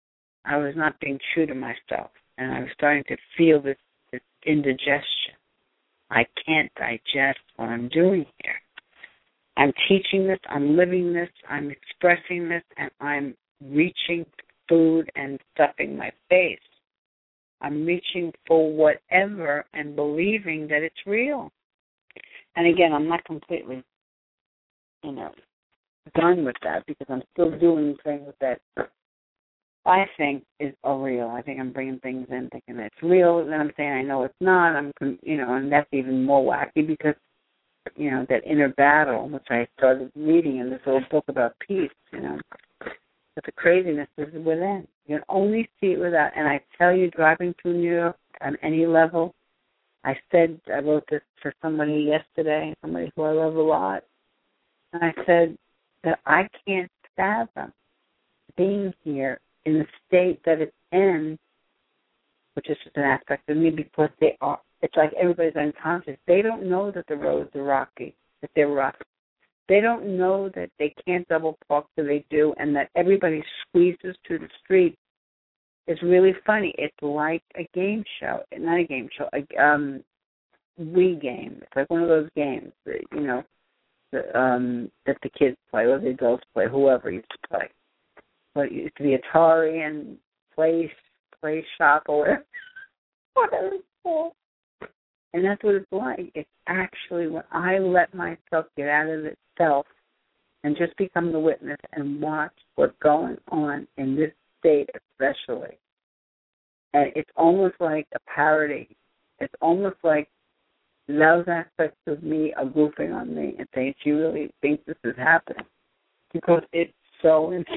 I was not being true to myself, and I was starting to feel this, this indigestion. I can't digest what I'm doing here. I'm teaching this, I'm living this, I'm expressing this, and I'm reaching food and stuffing my face. I'm reaching for whatever and believing that it's real. And again, I'm not completely, you know, done with that because I'm still doing things that I think is are real. I think I'm bringing things in thinking that it's real, and then I'm saying I know it's not. I'm, you know, and that's even more wacky because, you know, that inner battle, which I started reading in this little book about peace, you know, that the craziness is within. You can only see it without. And I tell you, driving through New York on any level, I said, I wrote this for somebody yesterday, somebody who I love a lot, and I said that I can't fathom being here in the state that it's in, which is just an aspect of me because they are, it's like everybody's unconscious. They don't know that the roads are rocky, that they're rough. They don't know that they can't double park till they do, and that everybody squeezes to the street. It's really funny. It's like a game show, not a game show, a um, Wii game. It's like one of those games that, you know, the, um, that the kids play or the adults play, whoever used to play. But it used to be Atari and Play, play Shop or whatever. Whatever it's called. And that's what it's like. It's actually when I let myself get out of itself and just become the witness and watch what's going on in this state especially. And it's almost like a parody. It's almost like those aspects of me are goofing on me and saying, do you really think this is happening? Because it's so insane.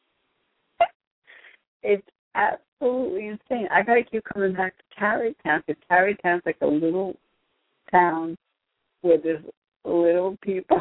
It's absolutely insane. I got to keep coming back to Tarrytown because Tarrytown's like a little town where there's little people.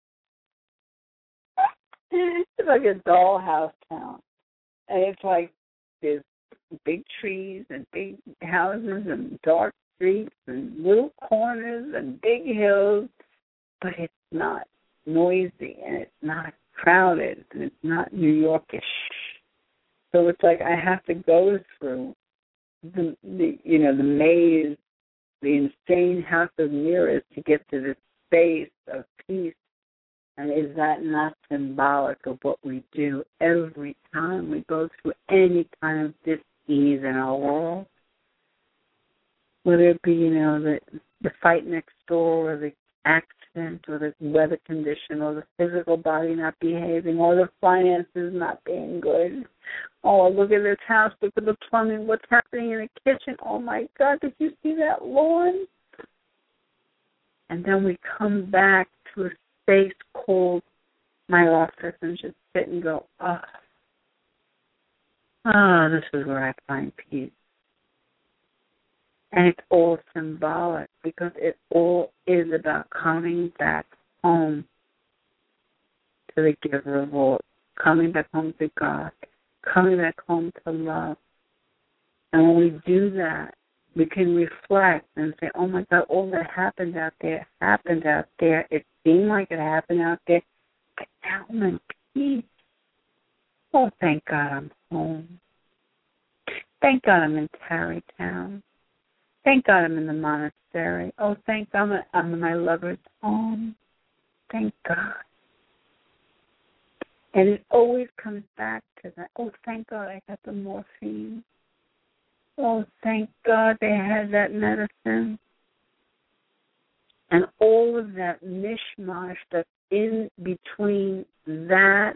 It's like a dollhouse town. And it's like there's big trees and big houses and dark streets and little corners and big hills, but it's not noisy and it's not crowded and it's not New Yorkish. So it's like I have to go through the, the you know, the maze, the insane house of mirrors to get to this space of peace. And is that not symbolic of what we do every time we go through any kind of dis-ease in our world? Whether it be, you know, the, the fight next door or the accident or the weather condition or the physical body not behaving or the finances not being good. Oh, look at this house, look at the plumbing, what's happening in the kitchen. Oh, my God, did you see that lawn? And then we come back to a space called my office and just sit and go, oh, oh, this is where I find peace. And it's all symbolic because it all is about coming back home to the giver of all, coming back home to God, coming back home to love. And when we do that, we can reflect and say, oh, my God, all that happened out there happened out there. It seemed like it happened out there, but now I'm in peace. Oh, thank God I'm home. Thank God I'm in Tarrytown. Thank God I'm in the monastery. Oh, thank God I'm in my lover's home. Thank God. And it always comes back to that. Oh, thank God I got the morphine. Oh, thank God they had that medicine. And all of that mishmash that's in between that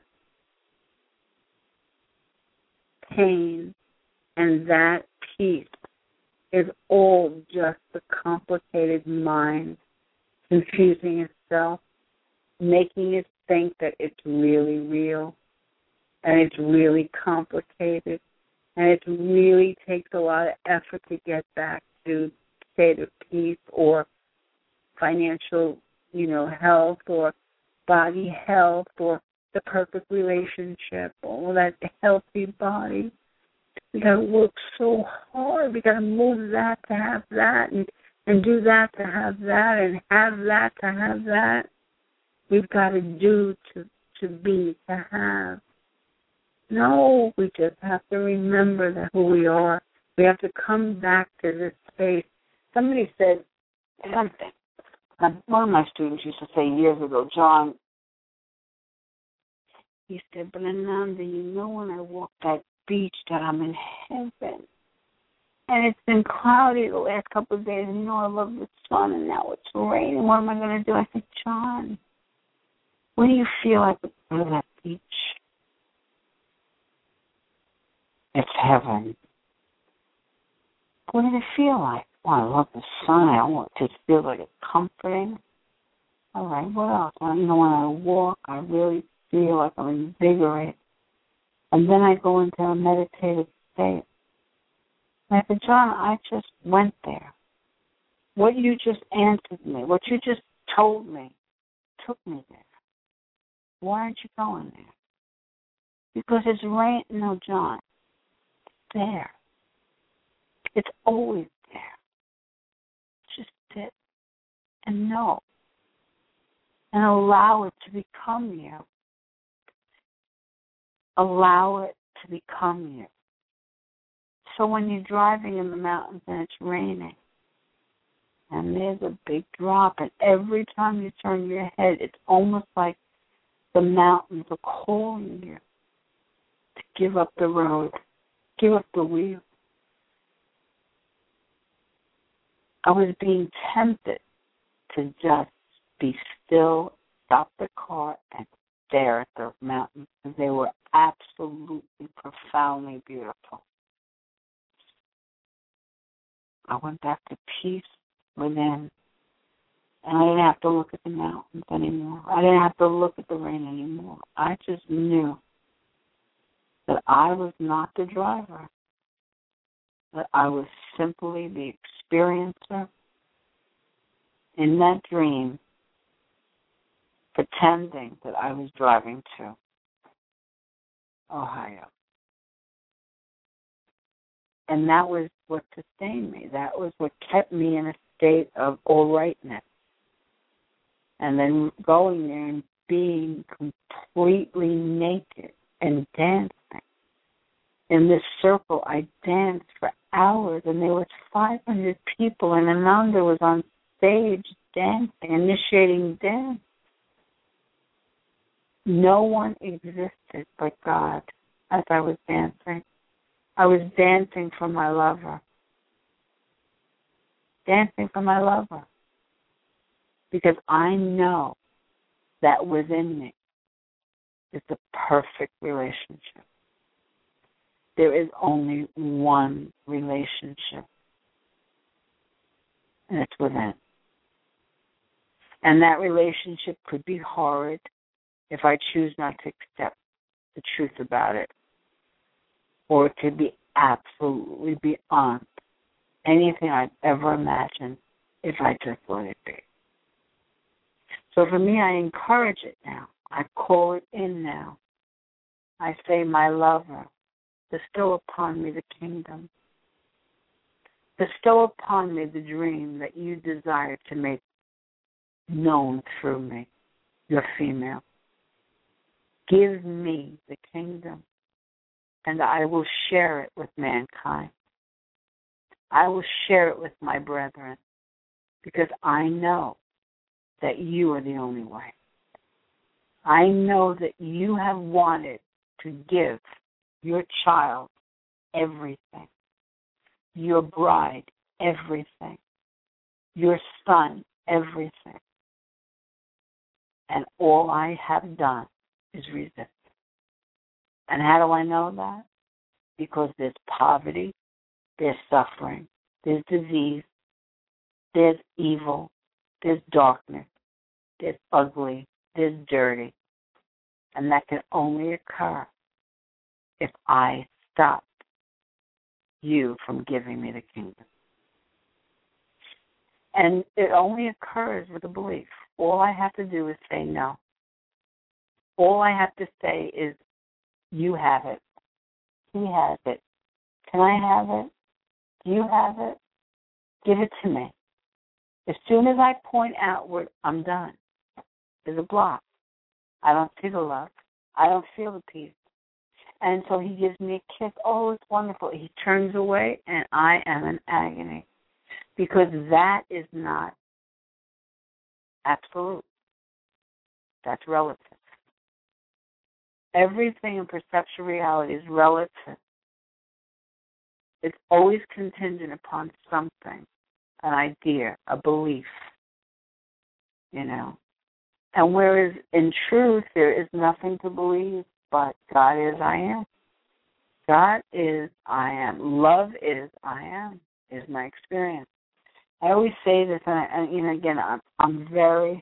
pain and that peace is all just the complicated mind confusing itself, making it think that it's really real and it's really complicated and it really takes a lot of effort to get back to state of peace or financial, you know, health or body health or the perfect relationship or that healthy body. We got to work so hard. We got to move that to have that and, and do that to have that and have that to have that. We've got to do to, to be, to have. No, we just have to remember that who we are. We have to come back to this space. Somebody said something. One of my students used to say years ago, John, he said, but Ananda, you know when I walk that beach that I'm in heaven. And it's been cloudy the last couple of days. And, you know, I love the sun, and now it's raining. What am I going to do? I said, John, when do you feel like we go to that beach? It's heaven. What did it feel like? Well, I love the sun. I want it to feel like it's comforting. All right, what else? Well, you know, when I walk, I really feel like I'm invigorated. And then I go into a meditative state. And I said, John, I just went there. What you just answered me, what you just told me, took me there. Why aren't you going there? Because it's rain. No, John, it's there. It's always there. Just sit and know and allow it to become you. Allow it to become you. So when you're driving in the mountains and it's raining and there's a big drop, and every time you turn your head, it's almost like the mountains are calling you to give up the road, give up the wheel. I was being tempted to just be still, stop the car, and stare at the mountains. They were absolutely, profoundly beautiful. I went back to peace within, and I didn't have to look at the mountains anymore. I didn't have to look at the rain anymore. I just knew that I was not the driver, that I was simply the experiencer in that dream, pretending that I was driving to Ohio. And that was what sustained me. That was what kept me in a state of all rightness. And then going there and being completely naked and dancing. In this circle, I danced for hours, and there was five hundred people, and Ananda was on stage dancing, initiating dance. No one existed but God as I was dancing. I was dancing for my lover. Dancing for my lover. Because I know that within me is the perfect relationship. There is only one relationship, and it's within. And that relationship could be horrid if I choose not to accept the truth about it, or it could be absolutely beyond anything I've ever imagined if I just let it be. So for me, I encourage it now. I call it in now. I say, my lover, bestow upon me the kingdom. Bestow upon me the dream that you desire to make known through me, your female. Give me the kingdom, and I will share it with mankind. I will share it with my brethren, because I know that you are the only way. I know that you have wanted to give your child everything, your bride everything, your son everything. And all I have done is resist. And how do I know that? Because there's poverty, there's suffering, there's disease, there's evil, there's darkness, there's ugly, there's dirty. And that can only occur if I stop you from giving me the kingdom. And it only occurs with a belief. All I have to do is say no. All I have to say is, you have it. He has it. Can I have it? Do you have it? Give it to me. As soon as I point outward, I'm done. There's a block. I don't see the love. I don't feel the peace. And so he gives me a kiss. Oh, it's wonderful. He turns away, and I am in agony because that is not absolute. That's relative. Everything in perceptual reality is relative. It's always contingent upon something, an idea, a belief, you know. And whereas in truth there is nothing to believe but God is I am. God is I am. Love is I am, is my experience. I always say this, and, I, and you know, again, I'm, I'm very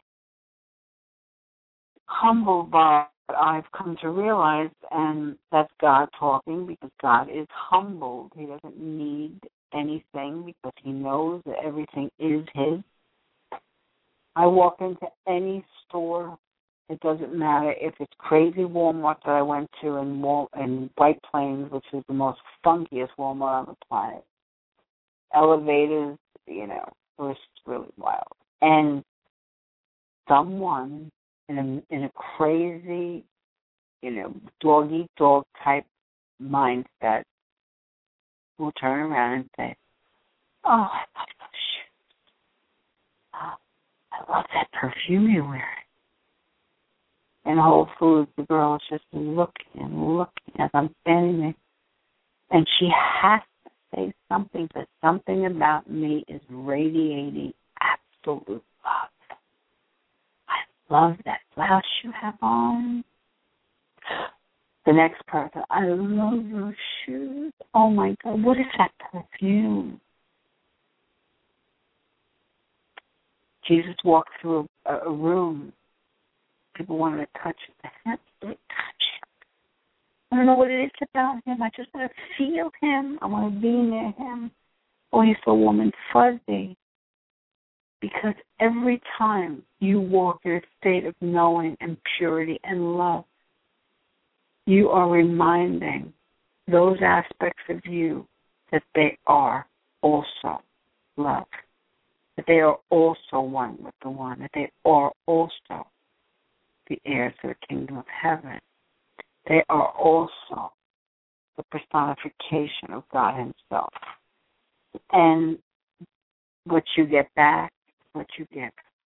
humbled by what I've come to realize, and that's God talking, because God is humbled. He doesn't need anything because he knows that everything is his. I walk into any store. It doesn't matter if it's crazy Walmart that I went to in, Wal- in White Plains, which is the most funkiest Walmart on the planet. Elevators, you know, it was really wild. And someone in a, in a crazy, you know, dog-eat-dog type mindset will turn around and say, oh, I love those shoes. Oh, I love that perfume you're wearing. In Whole Foods, the girl is just looking and looking as I'm standing there. And she has to say something, because something about me is radiating absolute love. I love that blouse you have on. The next person, I love those shoes. Oh, my God, what is that perfume? Jesus walked through a, a room. People wanted to touch the hem. They touch him. I don't know what it is about him. I just want to feel him. I want to be near him. Oh, he's so warm and fuzzy. Because every time you walk in a state of knowing and purity and love, you are reminding those aspects of you that they are also love, that they are also one with the one, that they are also the heirs to the kingdom of heaven. They are also the personification of God himself. And what you get back, what you give.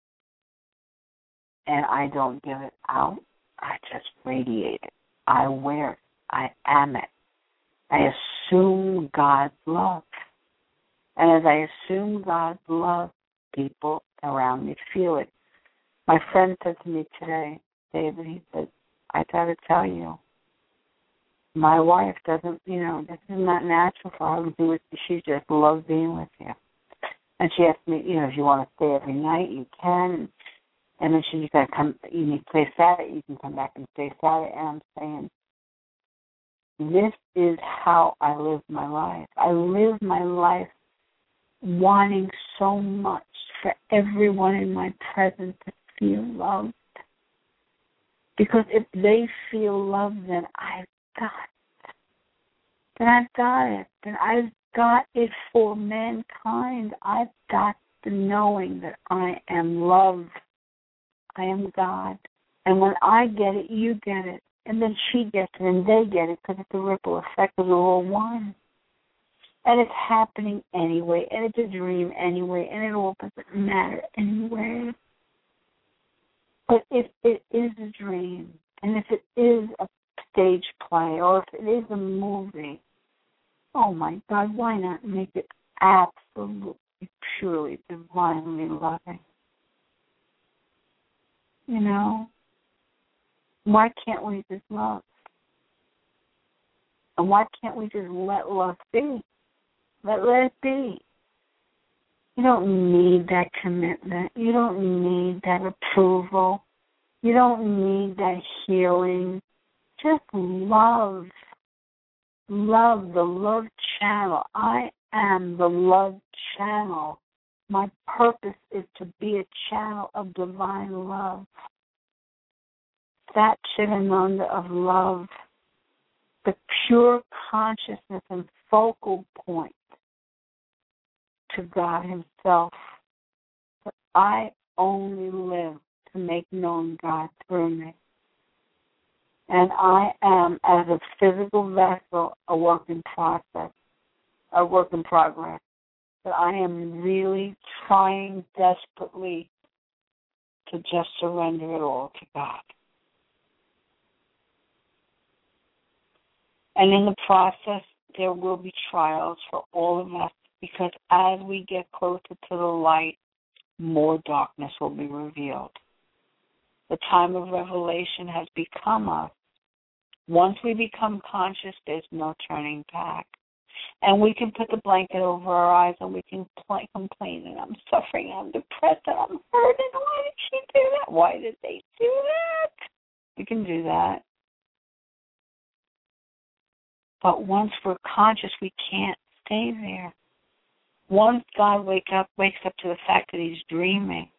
And I don't give it out. I just radiate it. I wear it. I am it. I assume God's love. And as I assume God's love, people around me feel it. My friend said to me today, David, he said, I got to tell you, my wife doesn't, you know, this is not natural for her to do it. She just loves being with you. And she asked me, you know, if you want to stay every night, you can. And then she just got to come, you need to stay Saturday, you can come back and stay Saturday. And I'm saying, this is how I live my life. I live my life wanting so much for everyone in my presence to feel loved. Because if they feel loved, then I've got it. Then I've got it. Then I've got it for mankind. I've got the knowing that I am love. I am God. And when I get it, you get it. And then she gets it and they get it, because it's a ripple effect because we're all one. And it's happening anyway, and it's a dream anyway, and it all doesn't matter anyway. But if it is a dream, and if it is a stage play, or if it is a movie, oh my God, why not make it absolutely, purely, divinely loving? You know? Why can't we just love? And why can't we just let love be? Let, let it be. You don't need that commitment. You don't need that approval. You don't need that healing. Just love. Love, the love channel. I am the love channel. My purpose is to be a channel of divine love. That Chidananda of love, the pure consciousness and focal point to God himself. But I only live to make known God through me. And I am, as a physical vessel, a work in process, a work in progress. But I am really trying desperately to just surrender it all to God. And in the process, there will be trials for all of us, because as we get closer to the light, more darkness will be revealed. The time of revelation has become us. Once we become conscious, there's no turning back. And we can put the blanket over our eyes and we can pl- complain, and I'm suffering, I'm depressed, and I'm hurt, and why did she do that? Why did they do that? We can do that. But once we're conscious, we can't stay there. Once God wake up, wakes up to the fact that he's dreaming,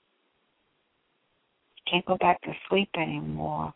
he can't go back to sleep anymore.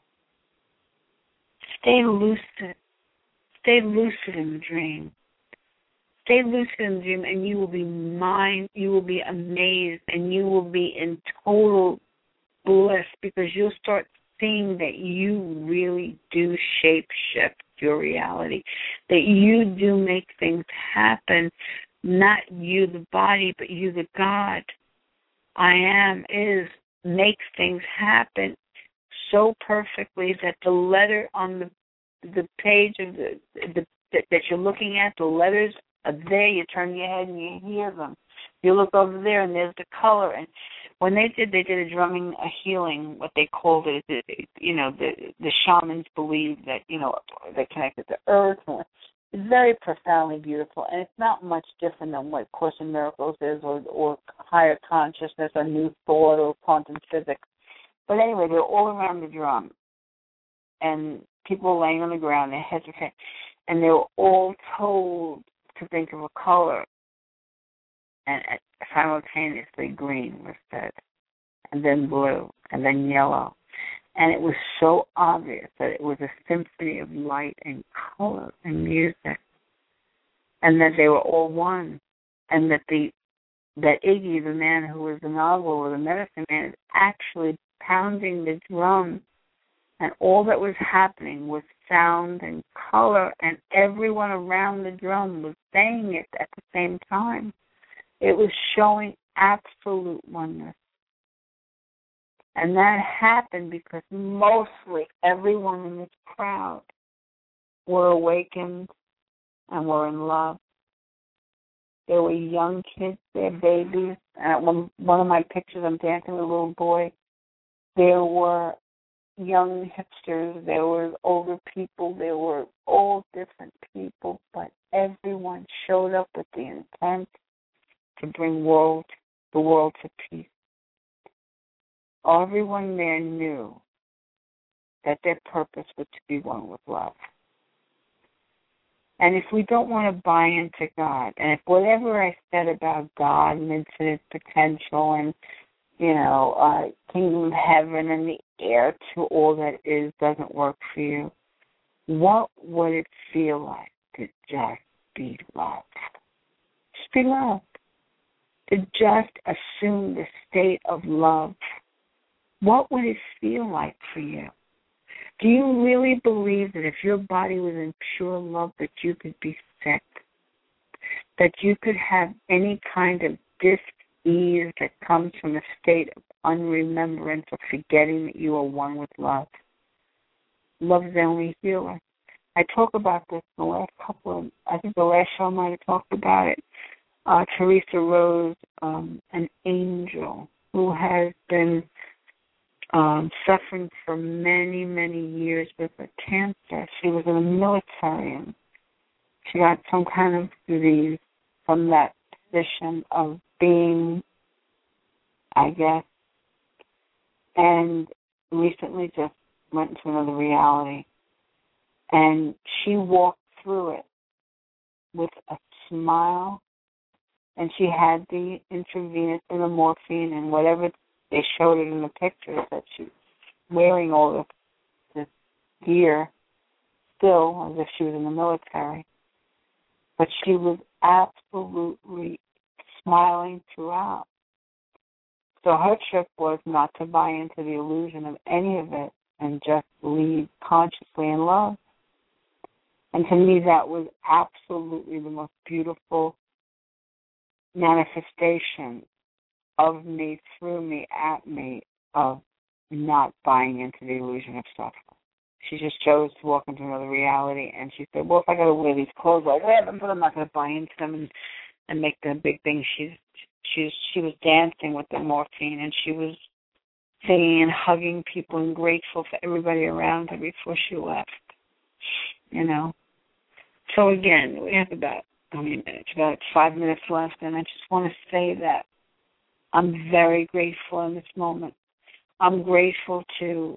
Stay lucid. Stay lucid in the dream. Stay lucid in the dream, and you will be mind. You will be amazed, and you will be in total bliss, because you'll start seeing that you really do shape shift your reality, that you do make things happen. Not you, the body, but you, the God. I am, is, makes things happen so perfectly that the letter on the the page of the, the that you're looking at, the letters are there. You turn your head and you hear them. You look over there and there's the color. And when they did, they did a drumming, a healing, what they called it. You know, the the shamans believe that, you know, they connected to earth. It's very profoundly beautiful, and it's not much different than what Course in Miracles is, or or higher consciousness, or new thought, or quantum physics. But anyway, they're all around the drum, and people were laying on the ground, their heads were, and they were all told to think of a color, and simultaneously green was said, and then blue, and then yellow. And it was so obvious that it was a symphony of light and color and music, and that they were all one, and that the that Iggy, the man who was the novel or the medicine man, is actually pounding the drum, and all that was happening was sound and color, and everyone around the drum was saying it at the same time. It was showing absolute oneness. And that happened because mostly everyone in this crowd were awakened and were in love. There were young kids, there babies. And one, one of my pictures, I'm dancing with a little boy. There were young hipsters, there were older people, there were all different people, but everyone showed up with the intent to bring world, the world to peace. Everyone there knew that their purpose was to be one with love. And if we don't want to buy into God, and if whatever I said about God and infinite potential and, you know, uh, kingdom of heaven and the heir to all that is doesn't work for you, what would it feel like to just be loved? Just be loved. To just assume the state of love. What would it feel like for you? Do you really believe that if your body was in pure love that you could be sick? That you could have any kind of dis-ease that comes from a state of unremembrance or forgetting that you are one with love? Love is the only healer. I talk about this in the last couple of, I think the last show I might have talked about it. Uh, Teresa Rose, um, an angel who has been Um, suffering for many, many years with a cancer. She was in the military, and she got some kind of disease from that position of being, I guess, and recently just went into another reality. And she walked through it with a smile, and she had the intravenous and the morphine and whatever. They showed it in the pictures that she was wearing all this, this gear still, as if she was in the military. But she was absolutely smiling throughout. So her trick was not to buy into the illusion of any of it, and just lead consciously in love. And to me, that was absolutely the most beautiful manifestation of me, through me, at me, of not buying into the illusion of suffering. She just chose to walk into another reality, and she said, well, if I got to wear these clothes, I'll wear them, but I'm not going to buy into them and, and make them a big thing. She's, she's, she was dancing with the morphine, and she was singing and hugging people and grateful for everybody around her before she left, you know. So, again, we have about, how many minutes? About five minutes left, and I just want to say that I'm very grateful in this moment. I'm grateful to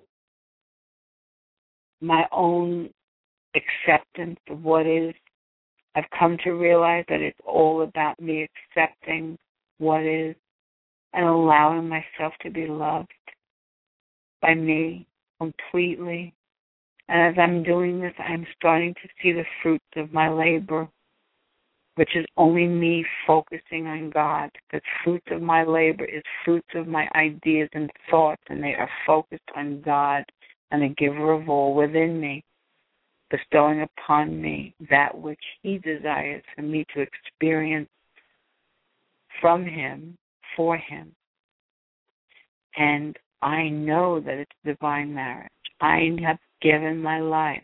my own acceptance of what is. I've come to realize that it's all about me accepting what is and allowing myself to be loved by me completely. And as I'm doing this, I'm starting to see the fruits of my labor, which is only me focusing on God. The fruits of my labor is fruits of my ideas and thoughts, and they are focused on God and the giver of all within me, bestowing upon me that which He desires for me to experience from Him, for Him. And I know that it's divine marriage. I have given my life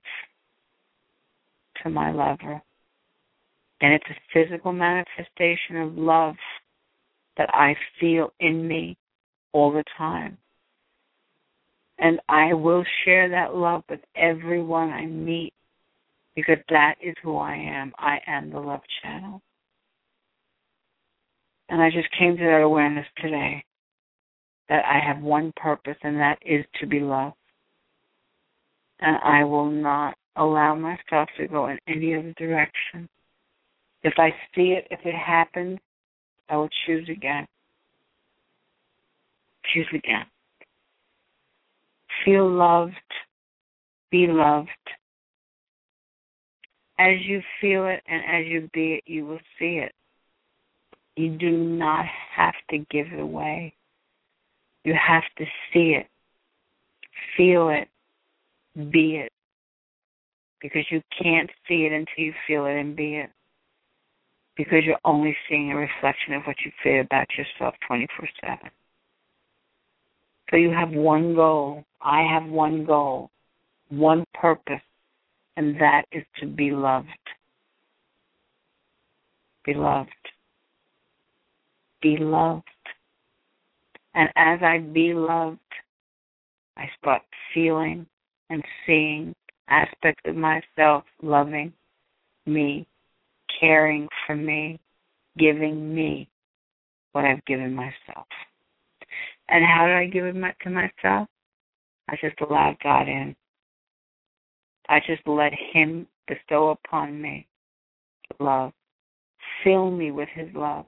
to my lover. And it's a physical manifestation of love that I feel in me all the time. And I will share that love with everyone I meet, because that is who I am. I am the love channel. And I just came to that awareness today that I have one purpose, and that is to be loved. And I will not allow myself to go in any other direction. If I see it, if it happens, I will choose again. Choose again. Feel loved. Be loved. As you feel it and as you be it, you will see it. You do not have to give it away. You have to see it, feel it, be it. Because you can't see it until you feel it and be it. Because you're only seeing a reflection of what you feel about yourself twenty-four seven. So you have one goal. I have one goal, one purpose, and that is to be loved. Be loved. Be loved. And as I be loved, I start feeling and seeing aspects of myself loving me, caring for me, giving me what I've given myself. And how do I give it to myself? I just allowed God in. I just let Him bestow upon me love. Fill me with His love.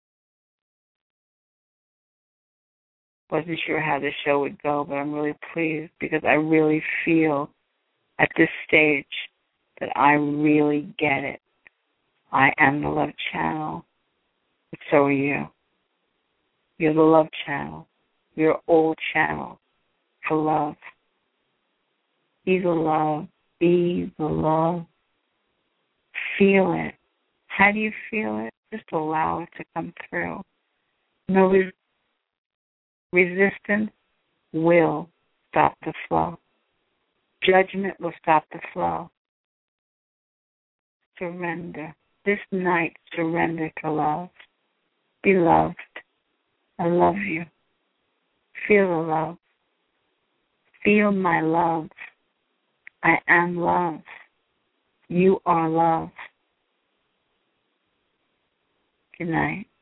Wasn't sure how the show would go, but I'm really pleased because I really feel at this stage that I really get it. I am the love channel, but so are you. You're the love channel. You're all channel for love. Be the love. Be the love. Feel it. How do you feel it? Just allow it to come through. No re- resistance will stop the flow. Judgment will stop the flow. Surrender. This night, surrender to love. Be loved. I love you. Feel the love. Feel my love. I am love. You are love. Good night.